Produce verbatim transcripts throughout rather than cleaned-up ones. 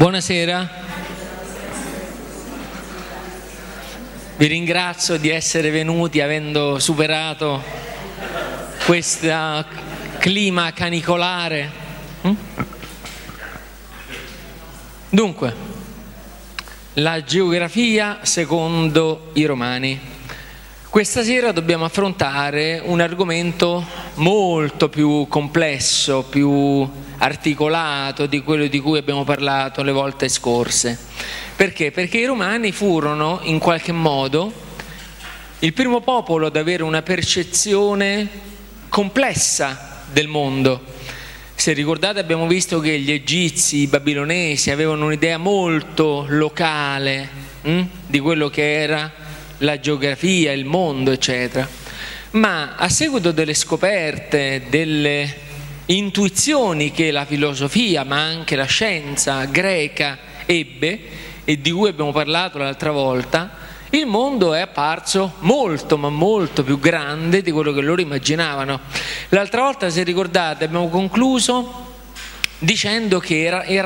Buonasera, vi ringrazio di essere venuti avendo superato questo clima canicolare. Dunque, la geografia secondo i Romani. Questa sera dobbiamo affrontare un argomento molto più complesso, più articolato di quello di cui abbiamo parlato le volte scorse. Perché? Perché i Romani furono in qualche modo il primo popolo ad avere una percezione complessa del mondo. Se ricordate, abbiamo visto che gli egizi, i babilonesi avevano un'idea molto locale hm, di quello che era la geografia, il mondo, eccetera. Ma a seguito delle scoperte, delle intuizioni che la filosofia, ma anche la scienza greca ebbe, e di cui abbiamo parlato l'altra volta, il mondo è apparso molto, ma molto più grande di quello che loro immaginavano. L'altra volta, se ricordate, abbiamo concluso dicendo che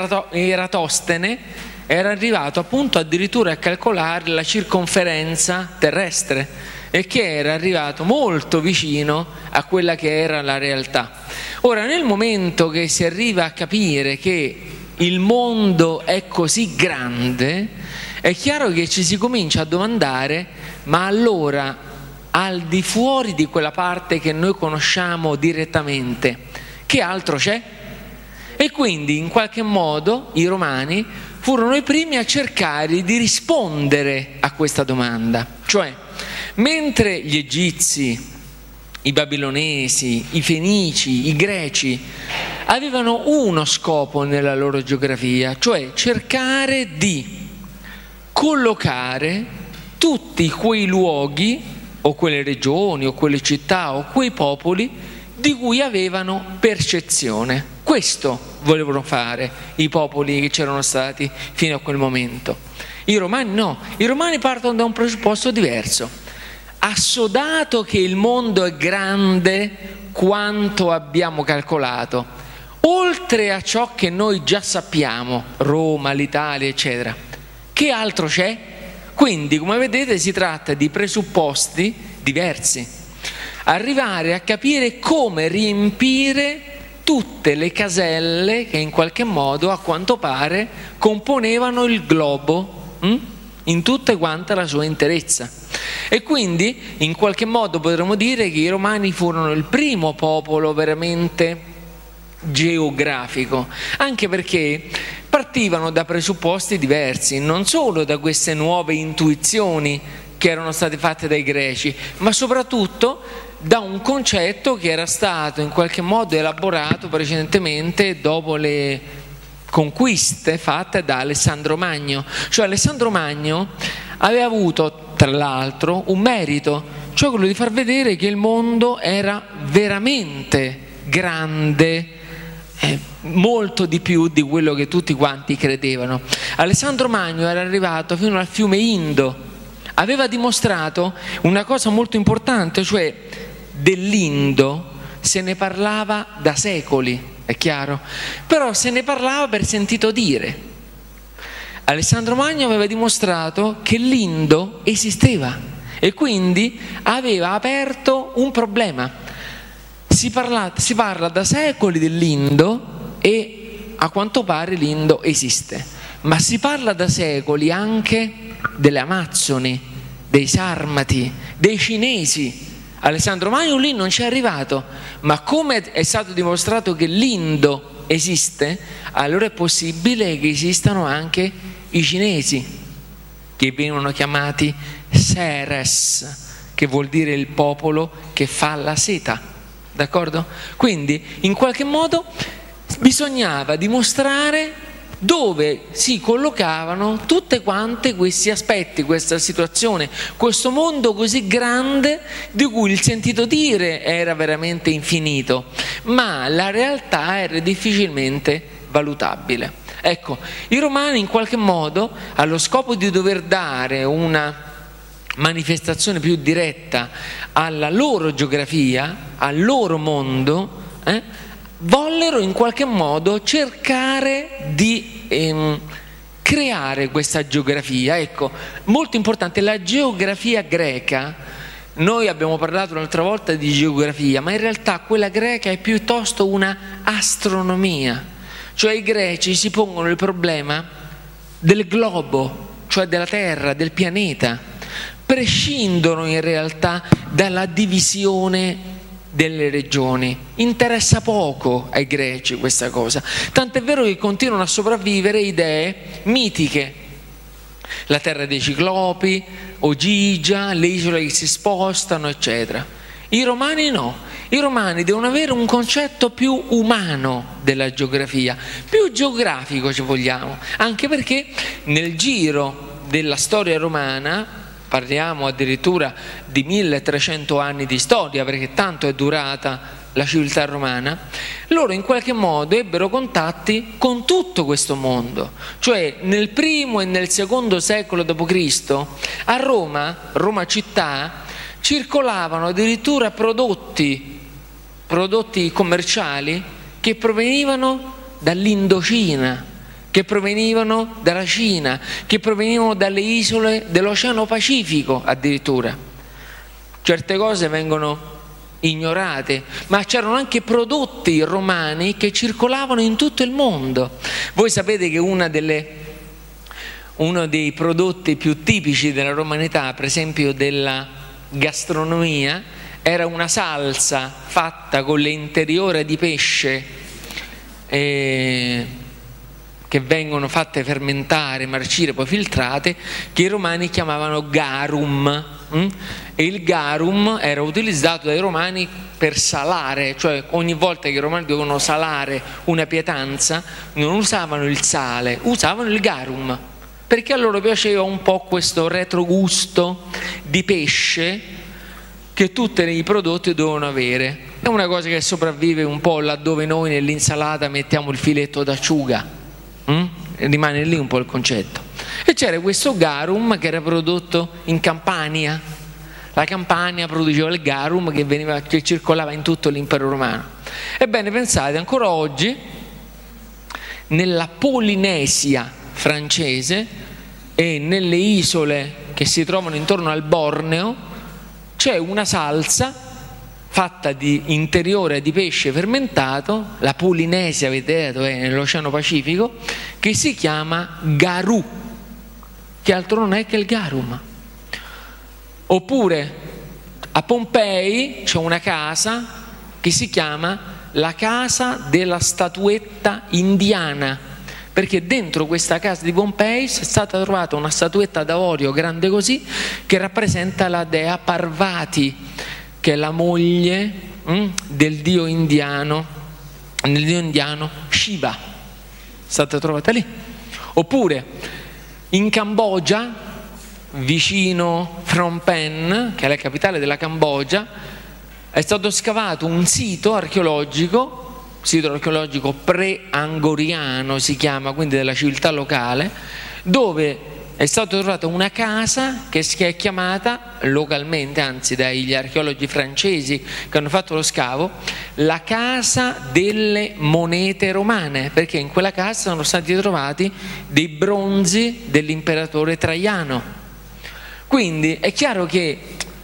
Eratostene era arrivato appunto addirittura a calcolare la circonferenza terrestre e che era arrivato molto vicino a quella che era la realtà. Ora, nel momento che si arriva a capire che il mondo è così grande, è chiaro che ci si comincia a domandare: ma allora, al di fuori di quella parte che noi conosciamo direttamente, che altro c'è? E quindi in qualche modo i Romani furono i primi a cercare di rispondere a questa domanda. Cioè, mentre gli egizi, i babilonesi, i fenici, i greci avevano uno scopo nella loro geografia, cioè cercare di collocare tutti quei luoghi o quelle regioni o quelle città o quei popoli di cui avevano percezione. Questo volevano fare i popoli che c'erano stati fino a quel momento. I Romani no, i Romani partono da un presupposto diverso. Assodato che il mondo è grande quanto abbiamo calcolato, oltre a ciò che noi già sappiamo, Roma, l'Italia, eccetera, che altro c'è? Quindi, come vedete, si tratta di presupposti diversi. Arrivare a capire come riempire tutte le caselle che in qualche modo, a quanto pare, componevano il globo hm? in tutta quanta la sua interezza. E quindi, in qualche modo, potremmo dire che i Romani furono il primo popolo veramente geografico, anche perché partivano da presupposti diversi, non solo da queste nuove intuizioni che erano state fatte dai greci, ma soprattutto da un concetto che era stato in qualche modo elaborato precedentemente dopo le conquiste fatte da Alessandro Magno. Cioè Alessandro Magno aveva avuto, tra l'altro, un merito, cioè quello di far vedere che il mondo era veramente grande, eh, molto di più di quello che tutti quanti credevano. Alessandro Magno era arrivato fino al fiume Indo, aveva dimostrato una cosa molto importante, cioè dell'Indo se ne parlava da secoli, è chiaro, però se ne parlava per sentito dire. Alessandro Magno aveva dimostrato che l'Indo esisteva e quindi aveva aperto un problema. Si parla, si parla da secoli dell'Indo e a quanto pare l'Indo esiste, ma si parla da secoli anche delle Amazzoni, dei Sarmati, dei cinesi. Alessandro Magno lì non ci è arrivato, ma come è stato dimostrato che l'Indo esiste, allora è possibile che esistano anche i cinesi, che vengono chiamati Seres, che vuol dire il popolo che fa la seta, d'accordo? Quindi in qualche modo bisognava dimostrare dove si collocavano tutte quante questi aspetti, questa situazione, questo mondo così grande di cui il sentito dire era veramente infinito, ma la realtà era difficilmente valutabile. Ecco, i Romani in qualche modo, allo scopo di dover dare una manifestazione più diretta alla loro geografia, al loro mondo, eh, vollero in qualche modo cercare di ehm, creare questa geografia. Ecco, molto importante, la geografia greca, noi abbiamo parlato un'altra volta di geografia, ma in realtà quella greca è piuttosto una astronomia, cioè i greci si pongono il problema del globo, cioè della Terra, del pianeta, prescindono in realtà dalla divisione delle regioni. Interessa poco ai greci questa cosa, tant'è vero che continuano a sopravvivere idee mitiche, la terra dei ciclopi, Ogygia, le isole che si spostano, eccetera. I romani no, i romani devono avere un concetto più umano della geografia, più geografico se vogliamo, anche perché nel giro della storia romana, parliamo addirittura di milletrecento anni di storia, perché tanto è durata la civiltà romana, loro in qualche modo ebbero contatti con tutto questo mondo. Cioè nel primo e nel secondo secolo dopo Cristo a Roma, Roma città, circolavano addirittura prodotti, prodotti commerciali che provenivano dall'Indocina, che provenivano dalla Cina, che provenivano dalle isole dell'Oceano Pacifico addirittura. Certe cose vengono ignorate, ma c'erano anche prodotti romani che circolavano in tutto il mondo. Voi sapete che una delle, uno dei prodotti più tipici della romanità, per esempio della gastronomia, era una salsa fatta con le interiore di pesce eh, che vengono fatte fermentare, marcire, poi filtrate, che i romani chiamavano garum. Mm? E il garum era utilizzato dai romani per salare, cioè ogni volta che i romani dovevano salare una pietanza non usavano il sale, usavano il garum, perché a loro piaceva un po' questo retrogusto di pesce che tutti i prodotti dovevano avere. È una cosa che sopravvive un po' laddove noi nell'insalata mettiamo il filetto d'acciuga, mm? Rimane lì un po' il concetto. E c'era questo garum che era prodotto in Campania. La Campania produceva il garum che, veniva, che circolava in tutto l'impero romano. Ebbene, pensate, ancora oggi nella Polinesia francese e nelle isole che si trovano intorno al Borneo c'è una salsa fatta di interiore di pesce fermentato, la Polinesia, vedete, è nell'Oceano Pacifico, che si chiama garu, che altro non è che il garum. Oppure a Pompei c'è una casa che si chiama la casa della statuetta indiana, perché dentro questa casa di Pompei è stata trovata una statuetta d'avorio grande così che rappresenta la dea Parvati, che è la moglie hm, del dio indiano, del dio indiano Shiva, è stata trovata lì. Oppure in Cambogia, vicino Phnom Penh, che è la capitale della Cambogia, è stato scavato un sito archeologico, sito archeologico pre-angoriano si chiama, quindi della civiltà locale, dove è stata trovata una casa che si è chiamata localmente, anzi dagli archeologi francesi che hanno fatto lo scavo, la casa delle monete romane, perché in quella casa sono stati trovati dei bronzi dell'imperatore Traiano. Quindi è chiaro che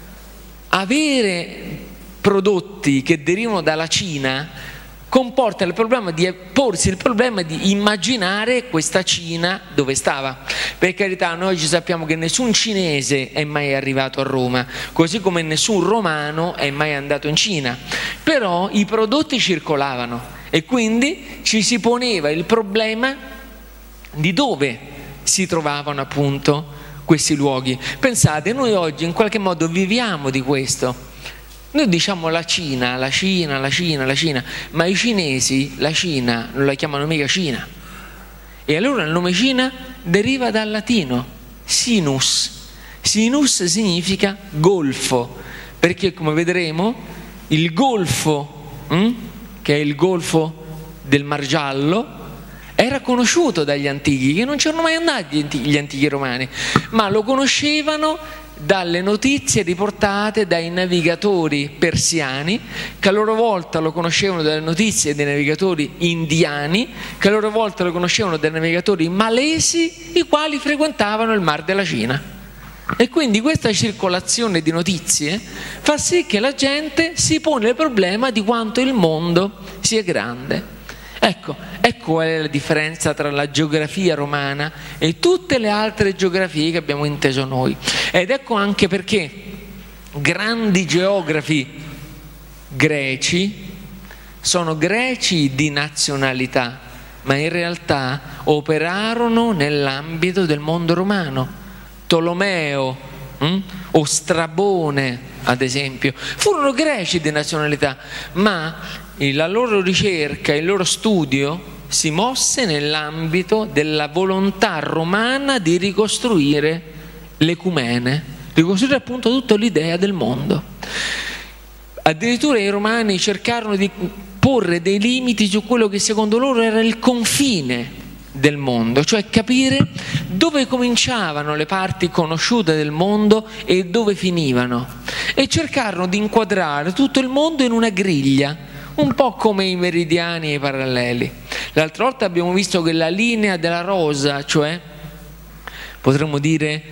avere prodotti che derivano dalla Cina comporta il problema di porsi il problema di immaginare questa Cina dove stava. Per carità, noi oggi sappiamo che nessun cinese è mai arrivato a Roma, così come nessun romano è mai andato in Cina, però i prodotti circolavano e quindi ci si poneva il problema di dove si trovavano appunto questi luoghi. Pensate, noi oggi in qualche modo viviamo di questo. Noi diciamo la Cina, la Cina, la Cina, la Cina, ma i cinesi la Cina non la chiamano mica Cina. E allora il nome Cina deriva dal latino, sinus. Sinus significa golfo, perché come vedremo il golfo, hm, che è il golfo del Mar Giallo, era conosciuto dagli antichi, che non c'erano mai andati gli antichi romani, ma lo conoscevano dalle notizie riportate dai navigatori persiani, che a loro volta lo conoscevano dalle notizie dei navigatori indiani, che a loro volta lo conoscevano dai navigatori malesi, i quali frequentavano il Mar della Cina. E quindi questa circolazione di notizie fa sì che la gente si pone il problema di quanto il mondo sia grande. Ecco, ecco qual è la differenza tra la geografia romana e tutte le altre geografie che abbiamo inteso noi. Ed ecco anche perché grandi geografi greci sono greci di nazionalità, ma in realtà operarono nell'ambito del mondo romano. Tolomeo hm? o Strabone, ad esempio, furono greci di nazionalità, ma la loro ricerca, il loro studio si mosse nell'ambito della volontà romana di ricostruire l'ecumene, ricostruire appunto tutta l'idea del mondo. Addirittura i romani cercarono di porre dei limiti su quello che secondo loro era il confine del mondo, cioè capire dove cominciavano le parti conosciute del mondo e dove finivano, e cercarono di inquadrare tutto il mondo in una griglia, un po' come i meridiani e i paralleli. L'altra volta abbiamo visto che la linea della rosa, cioè potremmo dire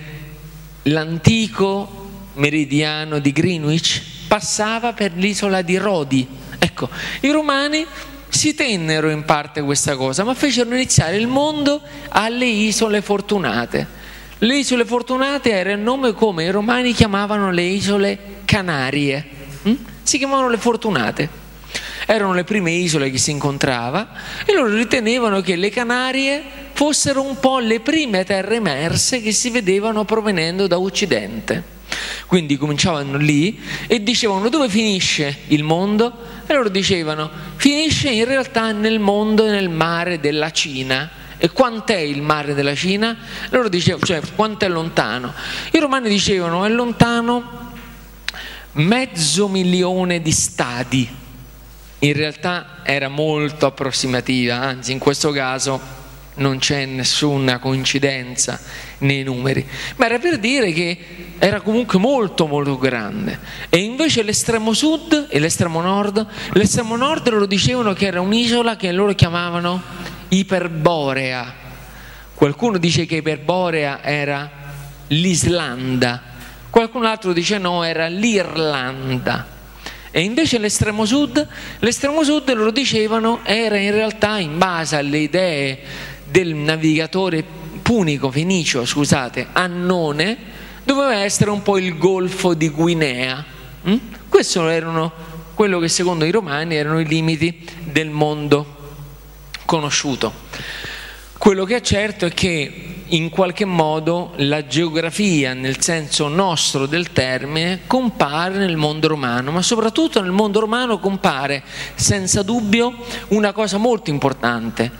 l'antico meridiano di Greenwich, passava per l'isola di Rodi. Ecco, i romani si tennero in parte questa cosa, ma fecero iniziare il mondo alle isole fortunate. Le isole fortunate era il nome come i romani chiamavano le isole Canarie. hm? Si chiamavano le fortunate. Erano le prime isole che si incontrava e loro ritenevano che le Canarie fossero un po' le prime terre emerse che si vedevano provenendo da Occidente. Quindi cominciavano lì e dicevano: dove finisce il mondo? E loro dicevano: finisce in realtà nel mondo, nel mare della Cina. E quant'è il mare della Cina? Loro dicevano, cioè quanto è lontano? I romani dicevano: è lontano mezzo milione di stadi. In realtà era molto approssimativa, anzi in questo caso non c'è nessuna coincidenza nei numeri, ma era per dire che era comunque molto molto grande. E invece l'estremo sud e l'estremo nord, l'estremo nord loro dicevano che era un'isola che loro chiamavano Iperborea. Qualcuno dice che Iperborea era l'Islanda, qualcun altro dice no, era l'Irlanda. E invece l'estremo sud, l'estremo sud loro dicevano era in realtà, in base alle idee del navigatore punico, fenicio, scusate, Annone, doveva essere un po' il golfo di Guinea. Mm? Questo erano quello che secondo i romani erano i limiti del mondo conosciuto. Quello che è certo è che in qualche modo la geografia, nel senso nostro del termine, compare nel mondo romano, ma soprattutto nel mondo romano compare senza dubbio una cosa molto importante: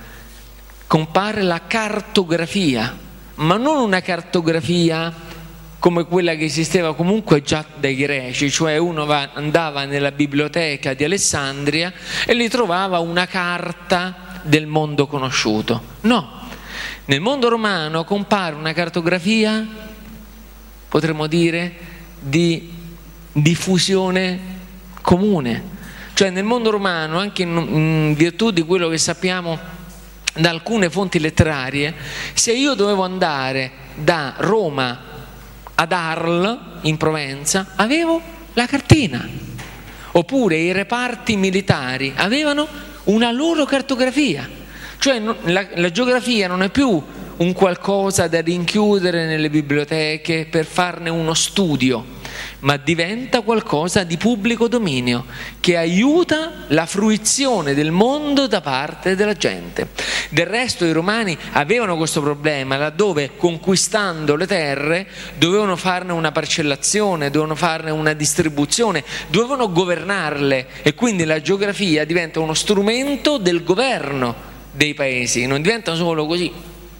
compare la cartografia, ma non una cartografia come quella che esisteva comunque già dai greci, cioè uno va, andava nella biblioteca di Alessandria e lì trovava una carta del mondo conosciuto. No, nel mondo romano compare una cartografia, potremmo dire, di diffusione comune. Cioè nel mondo romano, anche in, in virtù di quello che sappiamo da alcune fonti letterarie, se io dovevo andare da Roma ad Arles, in Provenza, avevo la cartina. Oppure i reparti militari avevano una loro cartografia. Cioè la, la geografia non è più un qualcosa da rinchiudere nelle biblioteche per farne uno studio, ma diventa qualcosa di pubblico dominio che aiuta la fruizione del mondo da parte della gente. Del resto i romani avevano questo problema, laddove conquistando le terre dovevano farne una parcellazione, dovevano farne una distribuzione, dovevano governarle, e quindi la geografia diventa uno strumento del governo dei paesi, non diventa solo così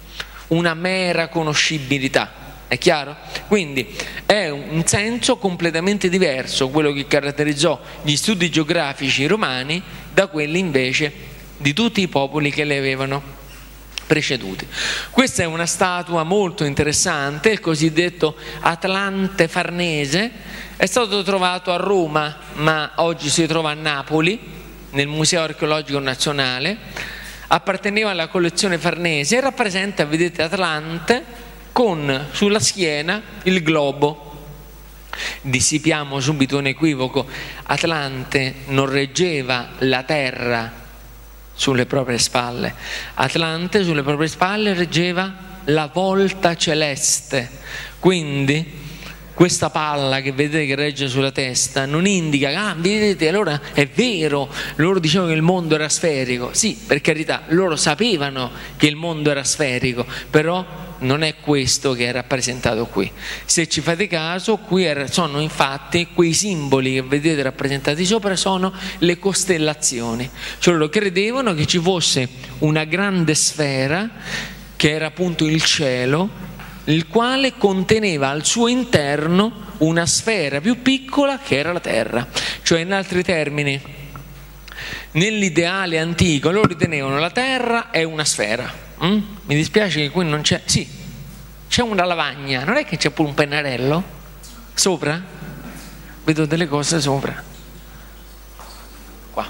una mera conoscibilità. È chiaro? Quindi è un senso completamente diverso quello che caratterizzò gli studi geografici romani da quelli invece di tutti i popoli che li avevano preceduti. Questa è una statua molto interessante, il cosiddetto Atlante Farnese, è stato trovato a Roma, ma oggi si trova a Napoli, nel Museo Archeologico Nazionale, apparteneva alla collezione Farnese e rappresenta, vedete, Atlante con sulla schiena il globo. Dissipiamo subito un equivoco: Atlante non reggeva la terra sulle proprie spalle, Atlante sulle proprie spalle reggeva la volta celeste. Quindi questa palla che vedete che regge sulla testa non indica, ah, vedete, allora è vero, loro dicevano che il mondo era sferico. Sì, per carità, loro sapevano che il mondo era sferico, però non è questo che è rappresentato qui. Se ci fate caso, qui sono infatti quei simboli che vedete rappresentati sopra, sono le costellazioni. Cioè loro credevano che ci fosse una grande sfera che era appunto il cielo, il quale conteneva al suo interno una sfera più piccola che era la terra. Cioè, in altri termini, nell'ideale antico loro ritenevano la terra è una sfera. mm? Mi dispiace che qui non c'è, sì, c'è una lavagna, non è che c'è pure un pennarello sopra? Vedo delle cose sopra qua.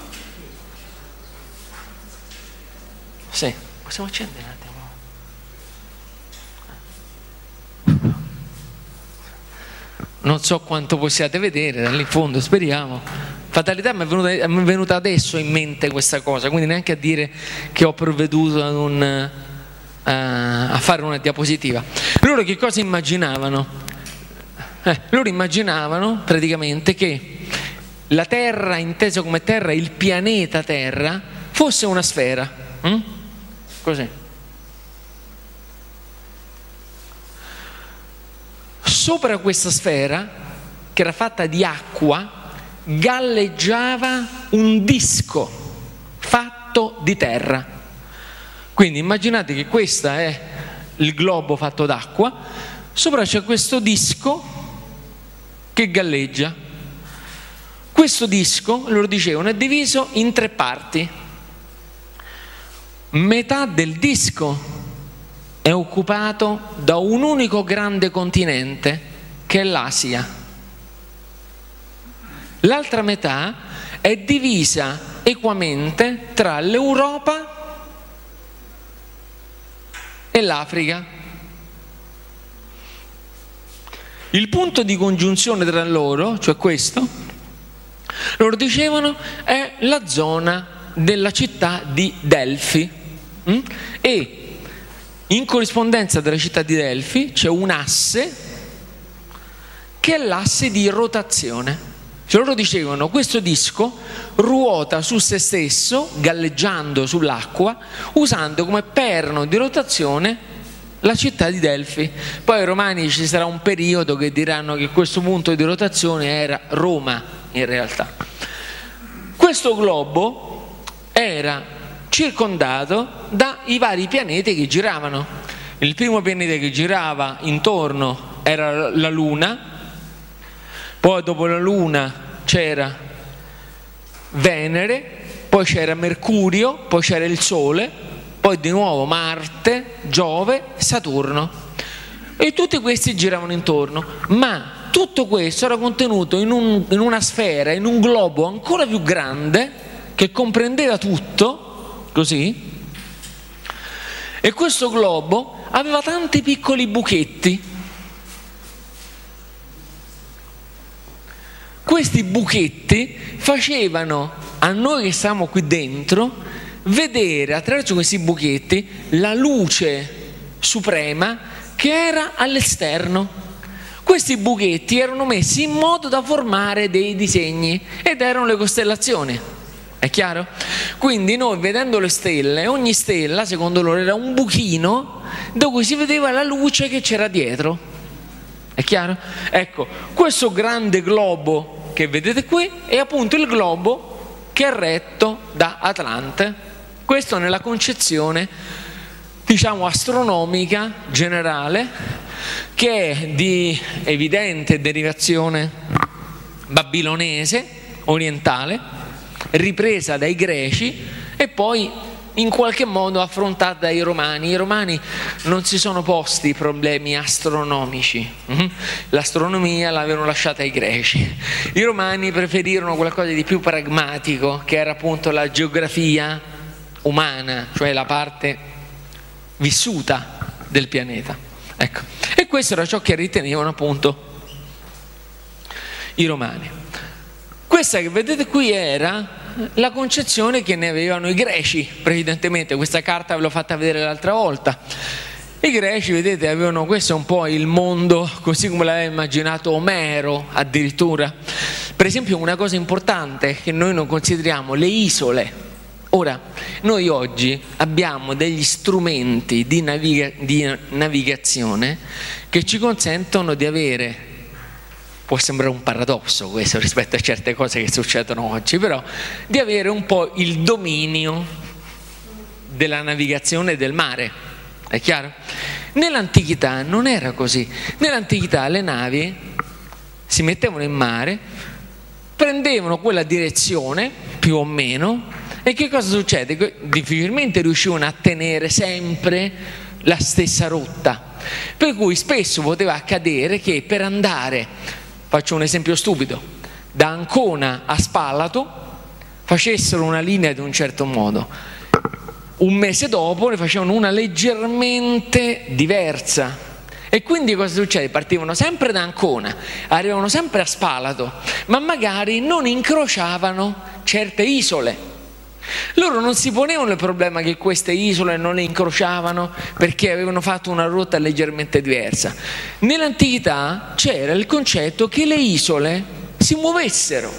Sì, possiamo accendere un attimo? Non so quanto possiate vedere da lì in fondo, speriamo. Fatalità, mi è venuta, mi è venuta adesso in mente questa cosa, quindi neanche a dire che ho provveduto ad un, uh, a fare una diapositiva. Loro che cosa immaginavano? Eh, loro immaginavano praticamente che la Terra, intesa come Terra, il pianeta Terra, fosse una sfera. Mm? Così. Sopra questa sfera, che era fatta di acqua, galleggiava un disco fatto di terra. Quindi immaginate che questo è il globo fatto d'acqua, sopra c'è questo disco che galleggia. Questo disco, loro dicevano, è diviso in tre parti. Metà del disco è occupato da un unico grande continente, che è l'Asia. L'altra metà è divisa equamente tra l'Europa e l'Africa. Il punto di congiunzione tra loro, cioè questo, loro dicevano, è la zona della città di Delfi. Mm? E in corrispondenza della città di Delfi c'è un asse che è l'asse di rotazione. Cioè loro dicevano, questo disco ruota su se stesso, galleggiando sull'acqua, usando come perno di rotazione la città di Delfi. Poi ai romani ci sarà un periodo che diranno che questo punto di rotazione era Roma, in realtà. Questo globo era circondato dai vari pianeti che giravano. Il primo pianeta che girava intorno era la Luna, poi dopo la Luna c'era Venere, poi c'era Mercurio, poi c'era il Sole, poi di nuovo Marte, Giove, Saturno, e tutti questi giravano intorno, ma tutto questo era contenuto in, un, in una sfera, in un globo ancora più grande che comprendeva tutto. Così, e questo globo aveva tanti piccoli buchetti. Questi buchetti facevano a noi che stavamo qui dentro vedere attraverso questi buchetti la luce suprema che era all'esterno. Questi buchetti erano messi in modo da formare dei disegni ed erano le costellazioni. È chiaro? Quindi noi, vedendo le stelle, ogni stella secondo loro era un buchino da cui si vedeva la luce che c'era dietro. È chiaro? Ecco, questo grande globo che vedete qui è appunto il globo che è retto da Atlante. Questo nella concezione, diciamo, astronomica generale, che è di evidente derivazione babilonese, orientale, ripresa dai greci e poi in qualche modo affrontata dai romani. I romani non si sono posti problemi astronomici, l'astronomia l'avevano lasciata ai greci. I romani preferirono qualcosa di più pragmatico, che era appunto la geografia umana, cioè la parte vissuta del pianeta. Ecco. E questo era ciò che ritenevano appunto i romani. Questa che vedete qui era la concezione che ne avevano i greci precedentemente. Questa carta ve l'ho fatta vedere l'altra volta. I greci, vedete, avevano questo è un po' il mondo così come l'aveva immaginato Omero addirittura. Per esempio, una cosa importante che noi non consideriamo, le isole. Ora, noi oggi abbiamo degli strumenti di, naviga- di navigazione che ci consentono di avere, può sembrare un paradosso questo rispetto a certe cose che succedono oggi, però di avere un po' il dominio della navigazione del mare, è chiaro? Nell'antichità non era così. Nell'antichità le navi si mettevano in mare, prendevano quella direzione più o meno, e che cosa succede? Difficilmente riuscivano a tenere sempre la stessa rotta, per cui spesso poteva accadere che per andare, faccio un esempio stupido, da Ancona a Spalato facessero una linea di un certo modo, un mese dopo ne facevano una leggermente diversa, e quindi cosa succede? Partivano sempre da Ancona, arrivavano sempre a Spalato, ma magari non incrociavano certe isole. Loro non si ponevano il problema che queste isole non le incrociavano perché avevano fatto una rotta leggermente diversa. Nell'antichità c'era il concetto che le isole si muovessero,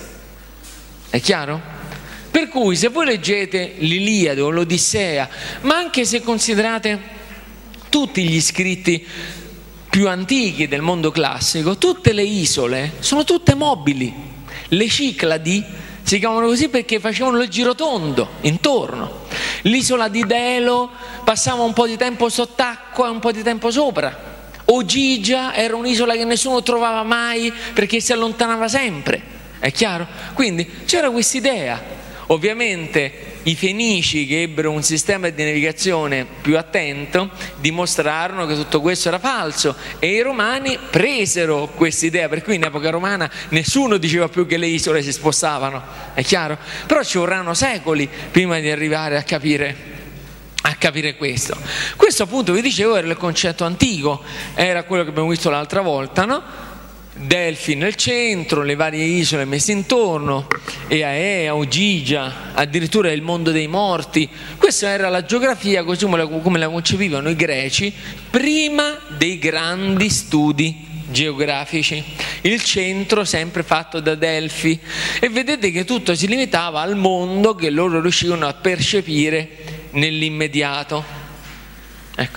è chiaro? Per cui se voi leggete l'Iliade o l'Odissea, ma anche se considerate tutti gli scritti più antichi del mondo classico, tutte le isole sono tutte mobili. Le Cicladi si chiamano così perché facevano il girotondo intorno. L'isola di Delo passava un po' di tempo sott'acqua e un po' di tempo sopra. Ogygia era un'isola che nessuno trovava mai perché si allontanava sempre, è chiaro? Quindi c'era questa idea. Ovviamente i Fenici, che ebbero un sistema di navigazione più attento, dimostrarono che tutto questo era falso, e i Romani presero questa idea, per cui in epoca romana nessuno diceva più che le isole si spostavano, è chiaro? Però ci vorranno secoli prima di arrivare a capire, a capire questo. Questo appunto, vi dicevo, era il concetto antico, era quello che abbiamo visto l'altra volta, no? Delfi nel centro, le varie isole messe intorno, Eaea, Ogygia, addirittura il mondo dei morti. Questa era la geografia così come la, come la concepivano i greci prima dei grandi studi geografici. Il centro sempre fatto da Delfi, e vedete che tutto si limitava al mondo che loro riuscivano a percepire nell'immediato. Ecco.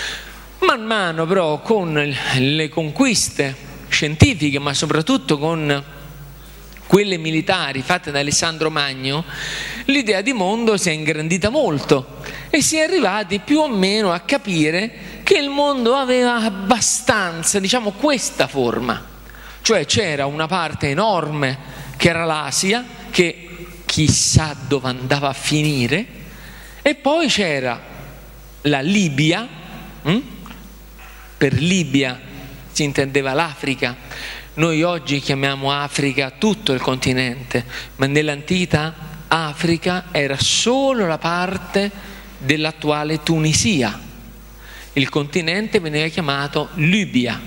Man mano però con le conquiste scientifiche, ma soprattutto con quelle militari fatte da Alessandro Magno, l'idea di mondo si è ingrandita molto e si è arrivati più o meno a capire che il mondo aveva abbastanza, diciamo, questa forma. Cioè c'era una parte enorme che era l'Asia, che chissà dove andava a finire, e poi c'era la Libia, hm? Per Libia si intendeva l'Africa. Noi oggi chiamiamo Africa tutto il continente, ma nell'antichità Africa era solo la parte dell'attuale Tunisia. Il continente veniva chiamato Libia.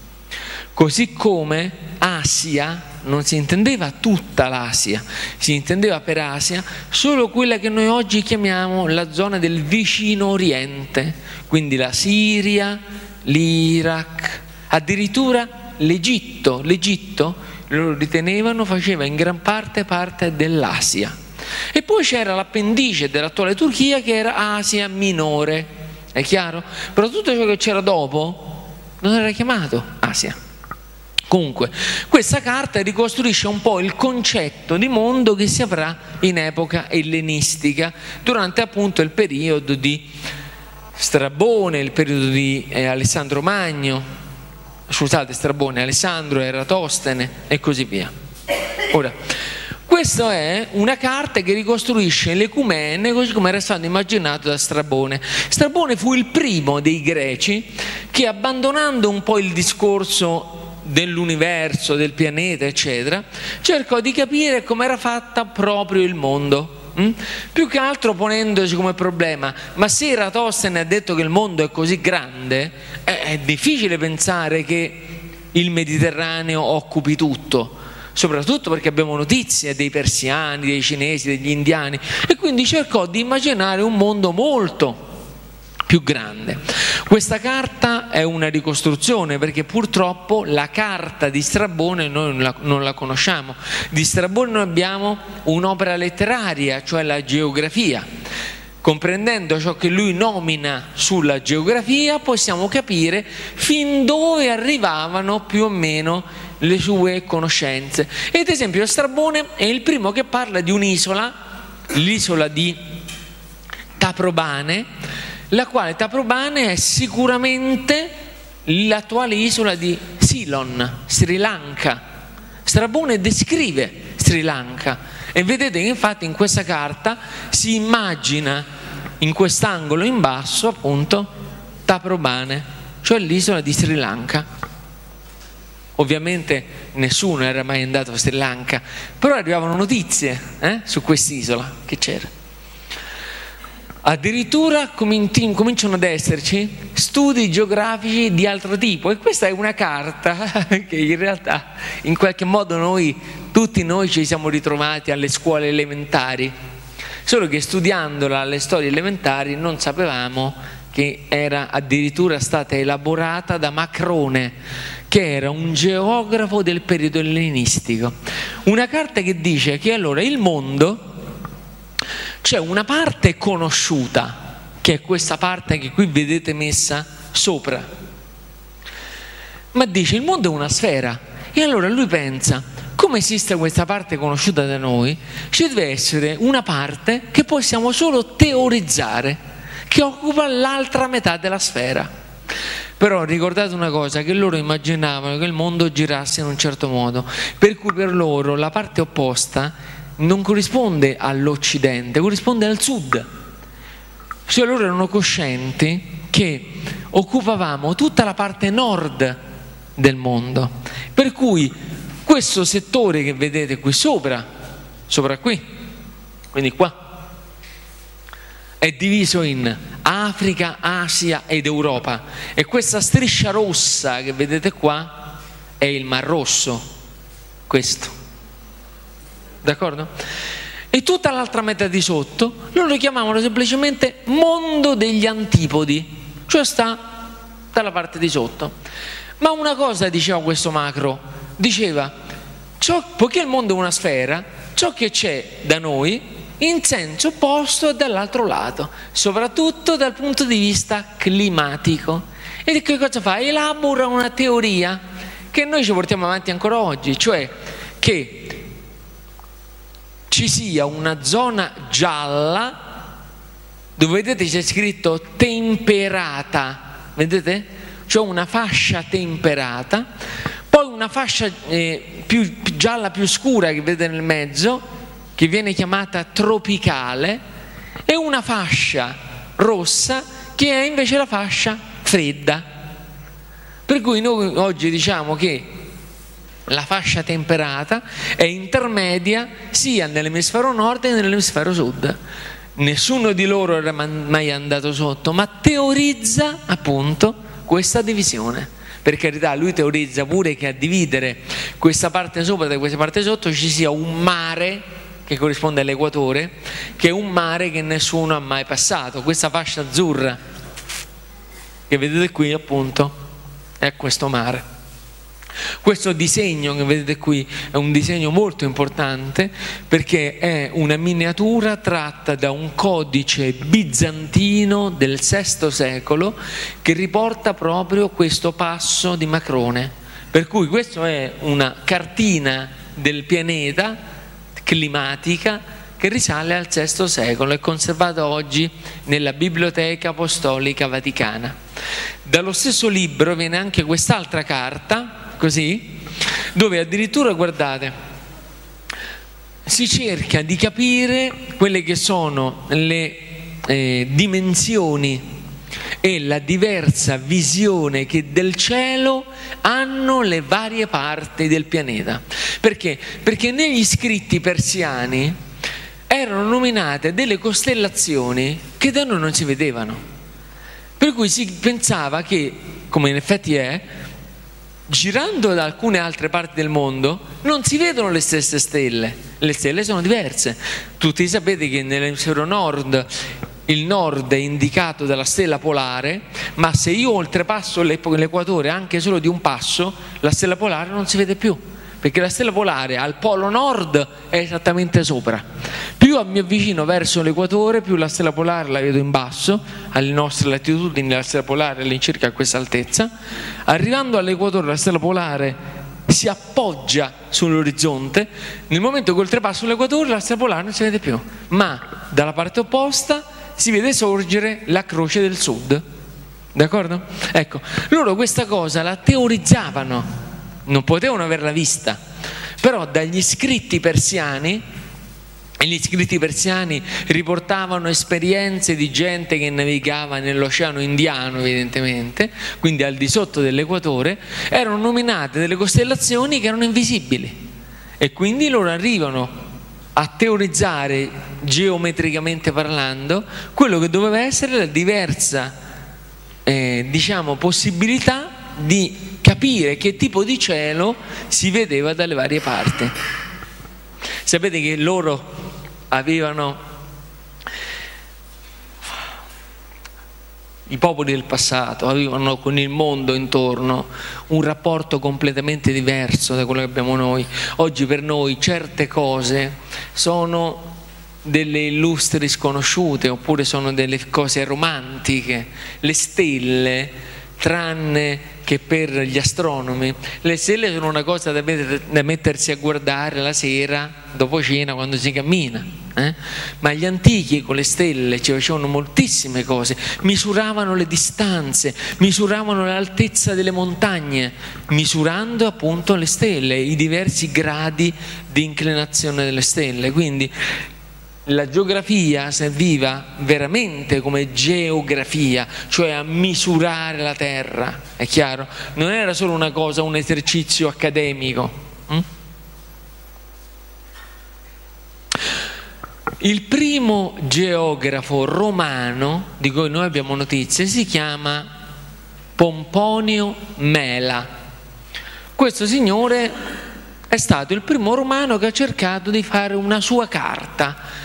Così come Asia non si intendeva tutta l'Asia, si intendeva per Asia solo quella che noi oggi chiamiamo la zona del vicino Oriente, quindi la Siria, l'Iraq, addirittura l'Egitto. L'Egitto loro ritenevano faceva in gran parte parte dell'Asia. E poi c'era l'appendice dell'attuale Turchia che era Asia minore, è chiaro? Però tutto ciò che c'era dopo non era chiamato Asia. Comunque, questa carta ricostruisce un po' il concetto di mondo che si avrà in epoca ellenistica, durante appunto il periodo di Strabone, il periodo di eh, Alessandro Magno, scusate, Strabone, Alessandro, Eratostene e così via. Ora, Questa è una carta che ricostruisce l'ecumene così come era stato immaginato da Strabone. Strabone fu il primo dei greci che, abbandonando un po' il discorso dell'universo, del pianeta, eccetera, cercò di capire come era fatta proprio il mondo. Mm? Più che altro ponendosi come problema: ma se Eratostene ha detto che il mondo è così grande, è, è difficile pensare che il Mediterraneo occupi tutto, soprattutto perché abbiamo notizie dei persiani, dei cinesi, degli indiani, e quindi cercò di immaginare un mondo molto più grande. Questa carta è una ricostruzione, perché purtroppo la carta di Strabone noi non la, non la conosciamo. Di Strabone noi abbiamo un'opera letteraria, cioè la geografia. Comprendendo ciò che lui nomina sulla geografia, possiamo capire fin dove arrivavano più o meno le sue conoscenze. E ad esempio Strabone è il primo che parla di un'isola, l'isola di Taprobane, la quale Taprobane è sicuramente l'attuale isola di Ceylon, Sri Lanka. Strabone descrive Sri Lanka e vedete che infatti in questa carta si immagina in quest'angolo in basso appunto Taprobane, cioè l'isola di Sri Lanka. Ovviamente nessuno era mai andato a Sri Lanka, però arrivavano notizie eh, su quest'isola che c'era. Addirittura cominciano ad esserci studi geografici di altro tipo, e questa è una carta che in realtà in qualche modo noi, tutti noi ci siamo ritrovati alle scuole elementari, solo che studiandola alle storie elementari non sapevamo che era addirittura stata elaborata da Macrone, che era un geografo del periodo ellenistico. Una carta che dice che allora il mondo, c'è una parte conosciuta, che è questa parte che qui vedete messa sopra, ma dice il mondo è una sfera. E allora lui pensa: come esiste questa parte conosciuta da noi, ci deve essere una parte che possiamo solo teorizzare, che occupa l'altra metà della sfera. Però ricordate una cosa, che loro immaginavano che il mondo girasse in un certo modo, per cui per loro la parte opposta non corrisponde all'Occidente, corrisponde al Sud. Cioè loro erano coscienti che occupavamo tutta la parte nord del mondo, per cui questo settore che vedete qui sopra, sopra qui, quindi qua, è diviso in Africa, Asia ed Europa, e questa striscia rossa che vedete qua è il Mar Rosso, questo. D'accordo? E tutta l'altra metà di sotto loro lo chiamavano semplicemente mondo degli antipodi, cioè sta dalla parte di sotto. Ma una cosa diceva questo Macro, diceva: ciò, poiché il mondo è una sfera, ciò che c'è da noi in senso opposto è dall'altro lato, soprattutto dal punto di vista climatico. E che cosa fa? Elabora una teoria che noi ci portiamo avanti ancora oggi, cioè che ci sia una zona gialla dove vedete c'è scritto temperata, vedete? Cioè una fascia temperata, poi una fascia eh, più, più gialla più scura che vedete nel mezzo, che viene chiamata tropicale, e una fascia rossa che è invece la fascia fredda. Per cui noi oggi diciamo che la fascia temperata è intermedia sia nell'emisfero nord che nell'emisfero sud. Nessuno di loro era mai andato sotto, ma teorizza appunto questa divisione. Per carità, lui teorizza pure che a dividere questa parte sopra da questa parte sotto ci sia un mare che corrisponde all'equatore, che è un mare che nessuno ha mai passato. Questa fascia azzurra che vedete qui appunto è questo mare. Questo disegno che vedete qui è un disegno molto importante, perché è una miniatura tratta da un codice bizantino del sesto secolo che riporta proprio questo passo di Macrone. Per cui questa è una cartina del pianeta climatica che risale al sesto secolo, è conservata oggi nella Biblioteca Apostolica Vaticana. Dallo stesso libro viene anche quest'altra carta, così, dove addirittura, guardate, si cerca di capire quelle che sono le eh, dimensioni e la diversa visione che del cielo hanno le varie parti del pianeta. Perché? Perché negli scritti persiani erano nominate delle costellazioni che da noi non si vedevano, per cui si pensava che, come in effetti è, girando da alcune altre parti del mondo non si vedono le stesse stelle, le stelle sono diverse. Tutti sapete che nell'emisfero nord il nord è indicato dalla stella polare, ma se io oltrepasso l'equatore anche solo di un passo, la stella polare non si vede più, perché la stella polare al polo nord è esattamente sopra. Più mi avvicino verso l'equatore, più la stella polare la vedo in basso, alle nostre latitudini la stella polare è all'incirca a questa altezza. Arrivando all'equatore la stella polare si appoggia sull'orizzonte, nel momento che oltrepasso l'equatore la stella polare non si vede più, ma dalla parte opposta si vede sorgere la croce del sud, d'accordo? Ecco, loro questa cosa la teorizzavano, non potevano averla vista, però dagli scritti persiani, e gli scritti persiani riportavano esperienze di gente che navigava nell'oceano Indiano, evidentemente, quindi al di sotto dell'equatore, erano nominate delle costellazioni che erano invisibili, e quindi loro arrivano a teorizzare geometricamente parlando quello che doveva essere la diversa eh, diciamo possibilità di capire che tipo di cielo si vedeva dalle varie parti. Sapete che loro avevano, i popoli del passato avevano con il mondo intorno un rapporto completamente diverso da quello che abbiamo noi. Oggi per noi certe cose sono delle illustri sconosciute, oppure sono delle cose romantiche. Le stelle, tranne che per gli astronomi, le stelle sono una cosa da, met- da mettersi a guardare la sera dopo cena quando si cammina, eh? Ma gli antichi con le stelle ci facevano moltissime cose, misuravano le distanze, misuravano l'altezza delle montagne, misurando appunto le stelle, i diversi gradi di inclinazione delle stelle. Quindi la geografia serviva veramente come geografia, cioè a misurare la terra, è chiaro? Non era solo una cosa, un esercizio accademico. Hm? Il primo geografo romano di cui noi abbiamo notizie si chiama Pomponio Mela. Questo signore è stato il primo romano che ha cercato di fare una sua carta,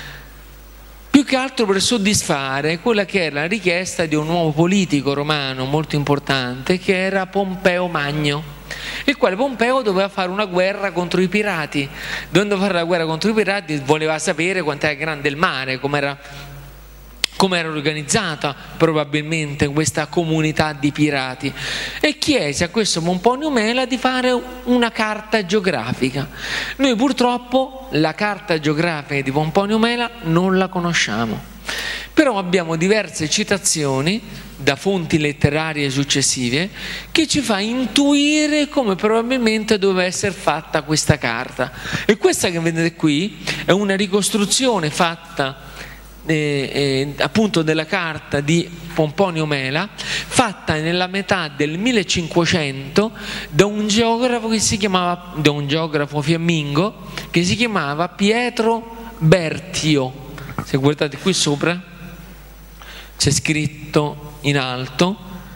più che altro per soddisfare quella che era la richiesta di un nuovo politico romano molto importante, che era Pompeo Magno, il quale Pompeo doveva fare una guerra contro i pirati. Dovendo fare la guerra contro i pirati voleva sapere quant'era grande il mare, com'era, com'era organizzata probabilmente questa comunità di pirati, e chiese a questo Pomponio Mela di fare una carta geografica. Noi purtroppo la carta geografica di Pomponio Mela non la conosciamo, però abbiamo diverse citazioni da fonti letterarie successive che ci fa intuire come probabilmente doveva essere fatta questa carta. E questa che vedete qui è una ricostruzione fatta Eh, eh, appunto della carta di Pomponio Mela, fatta nella metà del millecinquecento da un geografo che si chiamava, da un geografo fiammingo che si chiamava Pietro Bertio. Se guardate qui sopra c'è scritto in alto: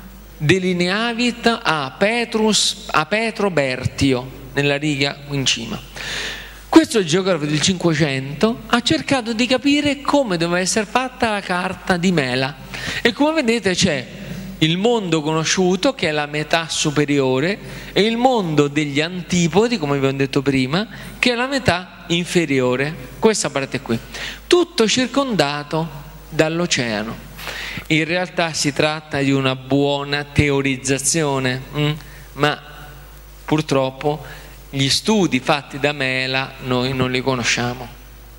delineavit a Petrus a Petro Bertio, nella riga in cima. Questo geografo del Cinquecento ha cercato di capire come doveva essere fatta la carta di Mela, e come vedete c'è il mondo conosciuto, che è la metà superiore, e il mondo degli antipodi, come vi ho detto prima, che è la metà inferiore, questa parte qui, tutto circondato dall'oceano. In realtà si tratta di una buona teorizzazione, hm? ma purtroppo gli studi fatti da Mela noi non li conosciamo.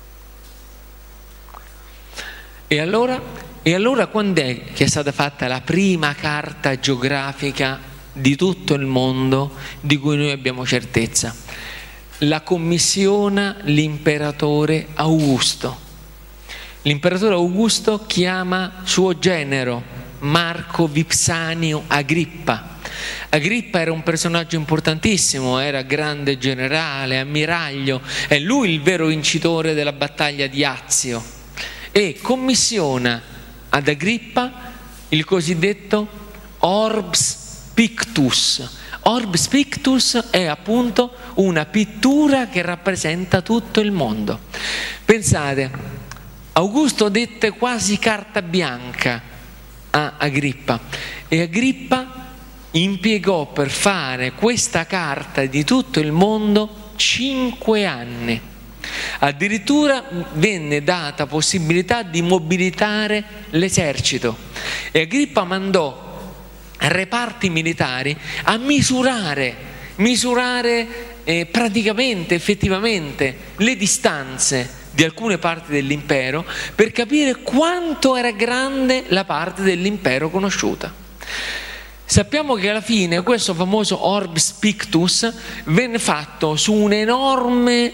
E allora, e allora quando è che è stata fatta la prima carta geografica di tutto il mondo di cui noi abbiamo certezza? la commissiona l'imperatore Augusto. L'imperatore Augusto chiama suo genero Marco Vipsanio Agrippa. Agrippa era un personaggio importantissimo, era grande generale, ammiraglio, è lui il vero vincitore della battaglia di Azio, e commissiona ad Agrippa il cosiddetto Orbs Pictus. Orbs Pictus è appunto una pittura che rappresenta tutto il mondo. Pensate, Augusto dette quasi carta bianca a Agrippa, e Agrippa impiegò per fare questa carta di tutto il mondo cinque anni. Addirittura venne data possibilità di mobilitare l'esercito, e Agrippa mandò reparti militari a misurare, misurare eh, praticamente, effettivamente, le distanze di alcune parti dell'impero per capire quanto era grande la parte dell'impero conosciuta. Sappiamo che alla fine questo famoso Orbs Pictus venne fatto su un enorme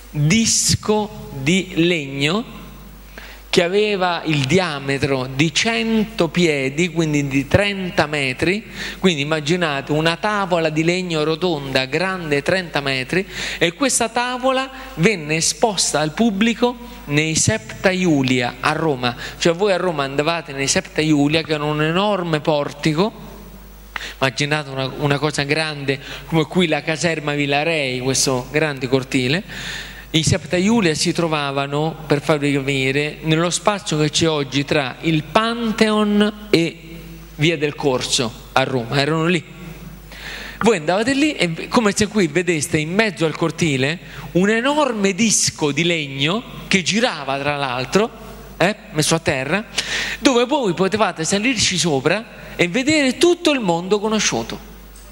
disco di legno che aveva il diametro di cento piedi, quindi di trenta metri, quindi immaginate una tavola di legno rotonda grande trenta metri, e questa tavola venne esposta al pubblico nei Septa Iulia a Roma. Cioè voi a Roma andavate nei Septa Iulia, che era un enorme portico, immaginate una, una cosa grande come qui la caserma Vilarei, questo grande cortile. I Septa Iulia si trovavano, per farvi capire, nello spazio che c'è oggi tra il Pantheon e Via del Corso a Roma, erano lì. Voi andavate lì e come se qui vedeste in mezzo al cortile un enorme disco di legno che girava, tra l'altro, eh, messo a terra, dove voi potevate salirci sopra e vedere tutto il mondo conosciuto.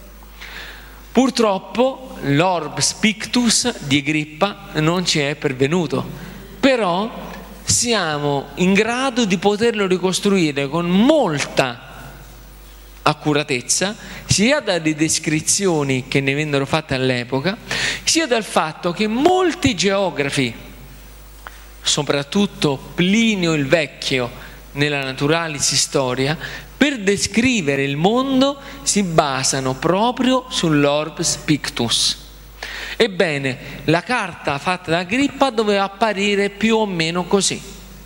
Purtroppo l'Orbs Pictus di Agrippa non ci è pervenuto, però siamo in grado di poterlo ricostruire con molta accuratezza, sia dalle descrizioni che ne vennero fatte all'epoca, sia dal fatto che molti geografi, soprattutto Plinio il Vecchio nella Naturalis Historia, per descrivere il mondo si basano proprio sull'Orbs Pictus. Ebbene, la carta fatta da Agrippa doveva apparire più o meno così,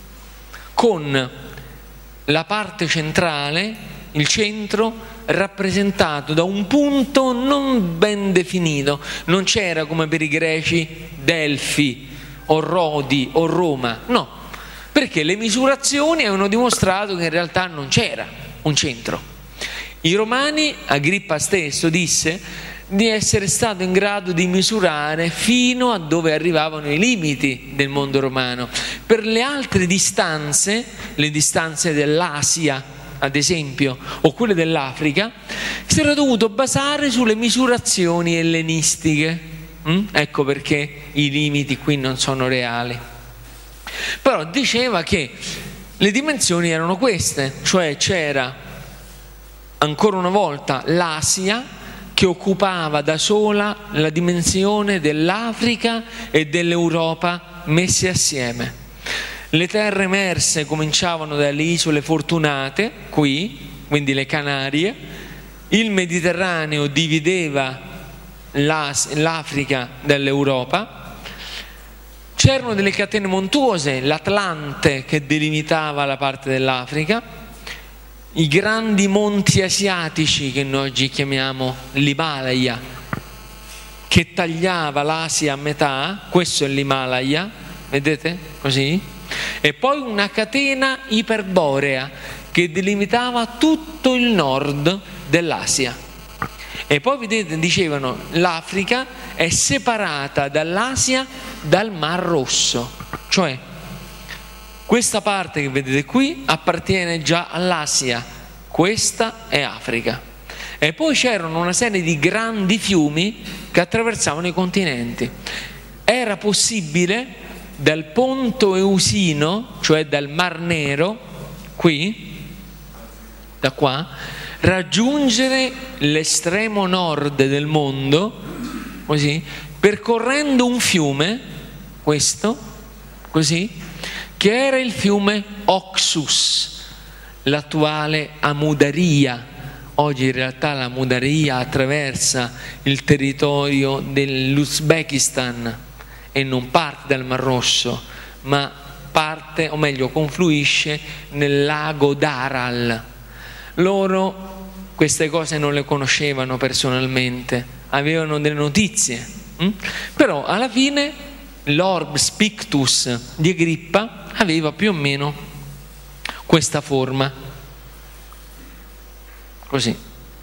con la parte centrale, il centro, rappresentato da un punto non ben definito. Non c'era, come per i greci, Delfi o Rodi o Roma, no, perché le misurazioni avevano dimostrato che in realtà non c'era un centro. I romani, Agrippa stesso disse di essere stato in grado di misurare fino a dove arrivavano i limiti del mondo romano. Per le altre distanze, le distanze dell'Asia ad esempio, o quelle dell'Africa, si era dovuto basare sulle misurazioni ellenistiche. Mm? Ecco perché i limiti qui non sono reali. Però diceva che le dimensioni erano queste, cioè c'era ancora una volta l'Asia che occupava da sola la dimensione dell'Africa e dell'Europa messe assieme. Le terre emerse cominciavano dalle isole fortunate, qui, quindi le Canarie, il Mediterraneo divideva l'Africa dall'Europa. C'erano delle catene montuose, l'Atlante che delimitava la parte dell'Africa, i grandi monti asiatici che noi oggi chiamiamo l'Himalaya, che tagliava l'Asia a metà, questo è l'Himalaya, vedete? Così. E poi una catena iperborea che delimitava tutto il nord dell'Asia. E poi vedete, dicevano, l'Africa è separata dall'Asia dal Mar Rosso, cioè questa parte che vedete qui appartiene già all'Asia, questa è Africa. E poi c'erano una serie di grandi fiumi che attraversavano i continenti. Era possibile dal Ponto Eusino, cioè dal Mar Nero, qui, da qua, raggiungere l'estremo nord del mondo, così, percorrendo un fiume, questo, così, che era il fiume Oxus, l'attuale Amudarija. Oggi in realtà la Amudarija attraversa il territorio dell'Uzbekistan e non parte dal Mar Rosso, ma parte, o meglio, confluisce nel lago d'Aral. Loro queste cose non le conoscevano personalmente, avevano delle notizie, hm? Però alla fine l'Orbs Pictus di Agrippa aveva più o meno questa forma. Così.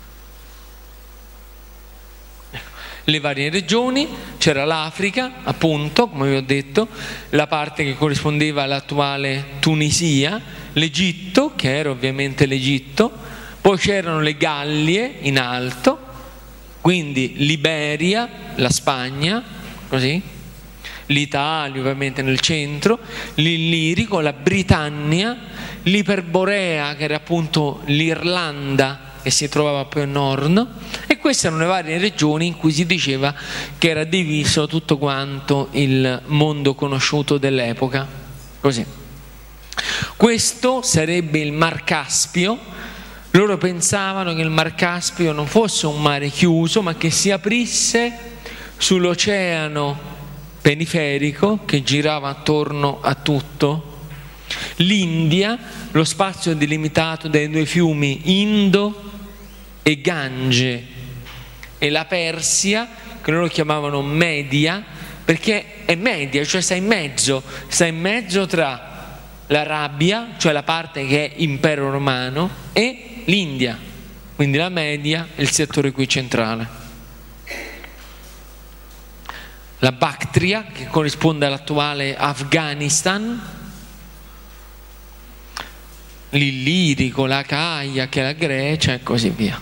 Le varie regioni, c'era l'Africa, appunto, come vi ho detto, la parte che corrispondeva all'attuale Tunisia, l'Egitto, che era ovviamente l'Egitto, poi c'erano le Gallie in alto, quindi l'Iberia, la Spagna, così, l'Italia ovviamente nel centro, l'Illirico, la Britannia, l'Iperborea, che era appunto l'Irlanda, che si trovava più a nord, e queste erano le varie regioni in cui si diceva che era diviso tutto quanto il mondo conosciuto dell'epoca. Così. Questo sarebbe il Mar Caspio. Loro pensavano che il Mar Caspio non fosse un mare chiuso, ma che si aprisse sull'oceano periferico che girava attorno a tutto. L'India, lo spazio delimitato dai due fiumi Indo e Gange, e la Persia, che loro chiamavano Media, perché è media, cioè sta in mezzo, sta in mezzo tra l'Arabia, cioè la parte che è impero romano, e l'India, quindi la Media è il settore qui centrale. La Bactria, che corrisponde all'attuale Afghanistan, l'Illirico, la Caia, che è la Grecia, e così via.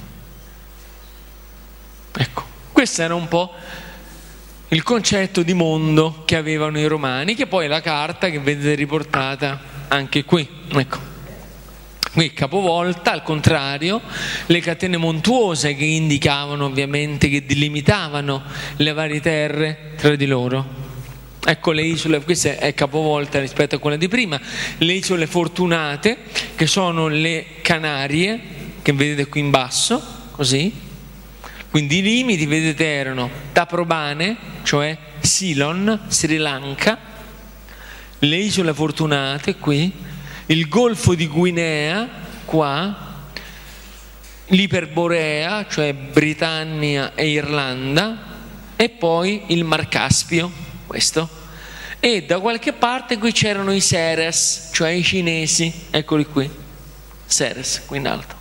Ecco, questo era un po' il concetto di mondo che avevano i romani, che poi è la carta che vedete riportata anche qui. Ecco, qui capovolta, al contrario, le catene montuose che indicavano ovviamente, che delimitavano le varie terre tra di loro. Ecco le isole, questa è capovolta rispetto a quella di prima, le isole fortunate, che sono le Canarie, che vedete qui in basso, così. Quindi i limiti, vedete, erano Taprobane, cioè Ceylon, Sri Lanka, le isole fortunate qui, il Golfo di Guinea, qua, l'Iperborea, cioè Britannia e Irlanda, e poi il Mar Caspio, questo. E da qualche parte qui c'erano i Seres, cioè i cinesi, eccoli qui, Seres, qui in alto.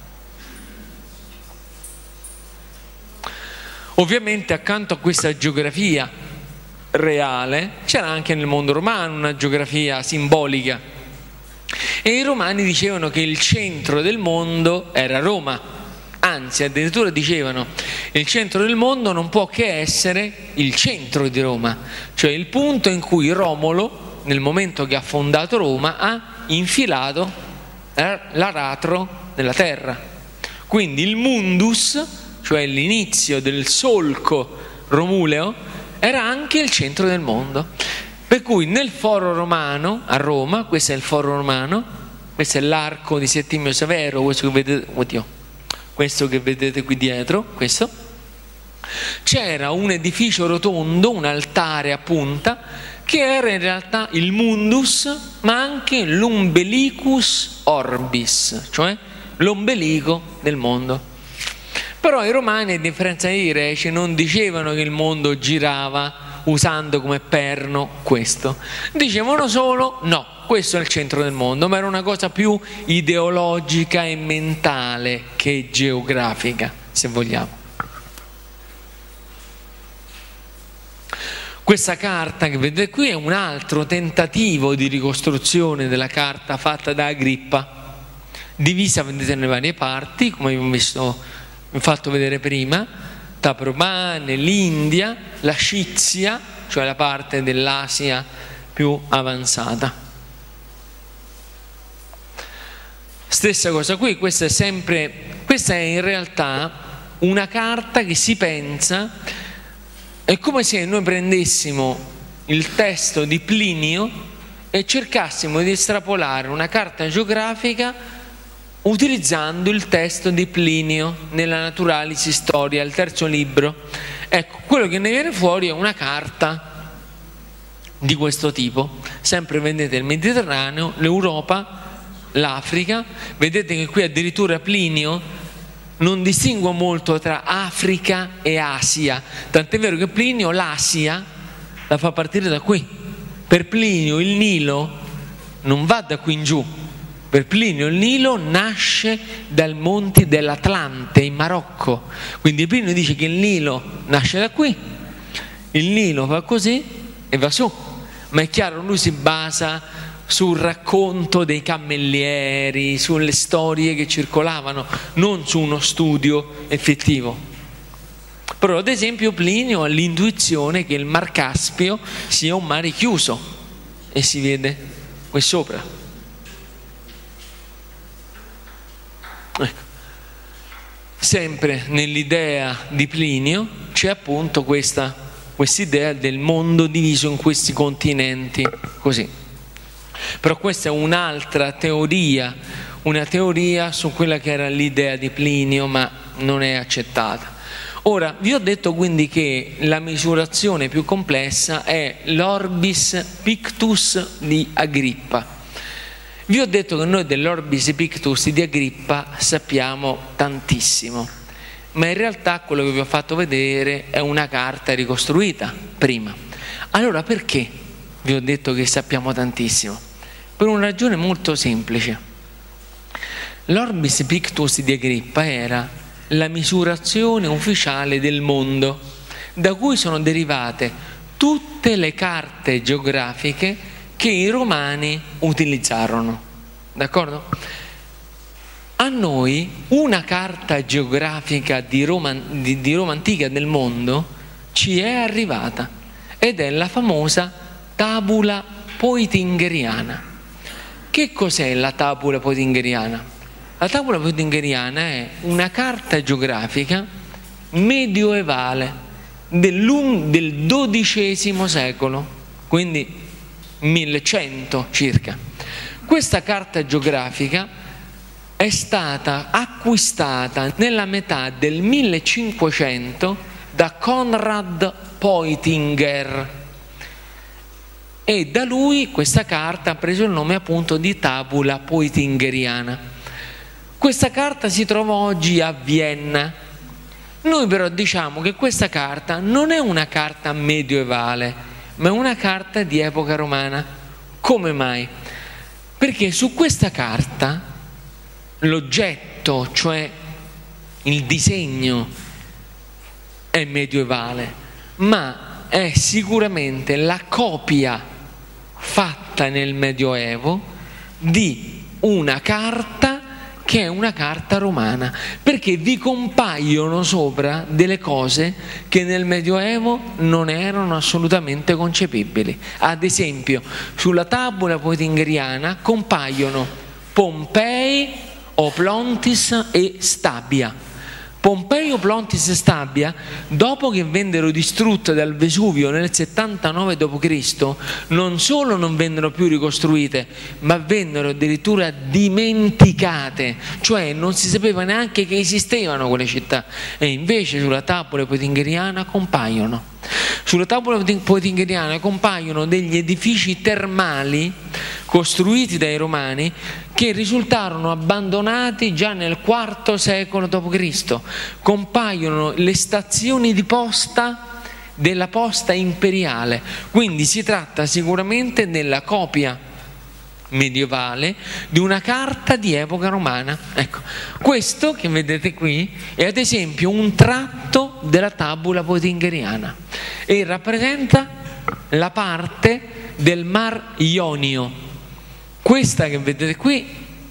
Ovviamente accanto a questa geografia reale c'era anche nel mondo romano una geografia simbolica, e i romani dicevano che il centro del mondo era Roma, anzi addirittura dicevano il centro del mondo non può che essere il centro di Roma, cioè il punto in cui Romolo, nel momento che ha fondato Roma, ha infilato l'aratro nella terra. Quindi il mundus, cioè l'inizio del solco romuleo, era anche il centro del mondo. Per cui nel foro romano a Roma, questo è il foro romano, questo è l'arco di Settimio Severo, questo che vedete, oddio, questo che vedete qui dietro, questo, c'era un edificio rotondo, un altare a punta, che era in realtà il mundus, ma anche l'umbelicus orbis, cioè l'ombelico del mondo. Però i romani, a differenza dei greci, non dicevano che il mondo girava usando come perno questo. Dicevano solo, no, questo è il centro del mondo, ma era una cosa più ideologica e mentale che geografica, se vogliamo. Questa carta che vedete qui è un altro tentativo di ricostruzione della carta fatta da Agrippa, divisa, vedete, nelle varie parti, come abbiamo visto, vi ho fatto vedere prima, Taprobane, l'India, la Scizia, cioè la parte dell'Asia più avanzata. Stessa cosa qui, questa è sempre, questa è in realtà una carta che si pensa È come se noi prendessimo il testo di Plinio e cercassimo di estrapolare una carta geografica utilizzando il testo di Plinio nella Naturalis Historia, il terzo libro. Ecco, quello che ne viene fuori è una carta di questo tipo. Sempre vedete il Mediterraneo, l'Europa, l'Africa. Vedete che qui addirittura Plinio non distingue molto tra Africa e Asia, tant'è vero che Plinio l'Asia la fa partire da qui. Per Plinio il Nilo non va da qui in giù, per Plinio il Nilo nasce dai monti dell'Atlante in Marocco, quindi Plinio dice che il Nilo nasce da qui, il Nilo va così e va su, ma è chiaro, lui si basa sul racconto dei cammellieri, sulle storie che circolavano, non su uno studio effettivo. Però ad esempio Plinio ha l'intuizione che il Mar Caspio sia un mare chiuso, e si vede qui sopra. Ecco. Sempre nell'idea di Plinio c'è appunto questa idea del mondo diviso in questi continenti, così. Però questa è un'altra teoria, una teoria su quella che era l'idea di Plinio, ma non è accettata. Ora, vi ho detto quindi che la misurazione più complessa è l'Orbis Pictus di Agrippa. Vi ho detto che noi dell'Orbis Pictus di Agrippa sappiamo tantissimo, ma in realtà quello che vi ho fatto vedere è una carta ricostruita prima. Allora perché vi ho detto che sappiamo tantissimo? Per una ragione molto semplice. L'Orbis Pictus di Agrippa era la misurazione ufficiale del mondo, da cui sono derivate tutte le carte geografiche che i romani utilizzarono, d'accordo? A noi una carta geografica di Roma, di, di Roma antica del mondo ci è arrivata ed è la famosa Tabula Peutingeriana. Che cos'è la Tabula Peutingeriana? La Tabula Peutingeriana è una carta geografica medioevale del, del dodicesimo secolo, quindi millecento circa. Questa carta geografica è stata acquistata nella metà del millecinquecento da Konrad Peutinger e da lui questa carta ha preso il nome appunto di Tabula Peutingeriana. Questa carta si trova oggi a Vienna. Noi però diciamo che questa carta non è una carta medioevale, ma è una carta di epoca romana. Come mai? Perché su questa carta l'oggetto, cioè il disegno, è medievale, ma è sicuramente la copia fatta nel Medioevo di una carta che è una carta romana, perché vi compaiono sopra delle cose che nel Medioevo non erano assolutamente concepibili. Ad esempio, sulla Tabula Peutingeriana compaiono Pompei, Oplontis e Stabia. Pompei, Oplontis e Stabia, dopo che vennero distrutte dal Vesuvio nel settantanove dopo Cristo, non solo non vennero più ricostruite, ma vennero addirittura dimenticate, cioè non si sapeva neanche che esistevano quelle città, e invece sulla Tabula Peutingeriana compaiono. Sulla Tabula Peutingeriana compaiono degli edifici termali costruiti dai Romani che risultarono abbandonati già nel quarto secolo dopo Cristo. Compaiono le stazioni di posta della posta imperiale, quindi si tratta sicuramente della copia medievale di una carta di epoca romana. Ecco, questo che vedete qui è ad esempio un tratto della Tabula Peutingeriana e rappresenta la parte del Mar Ionio. Questa che vedete qui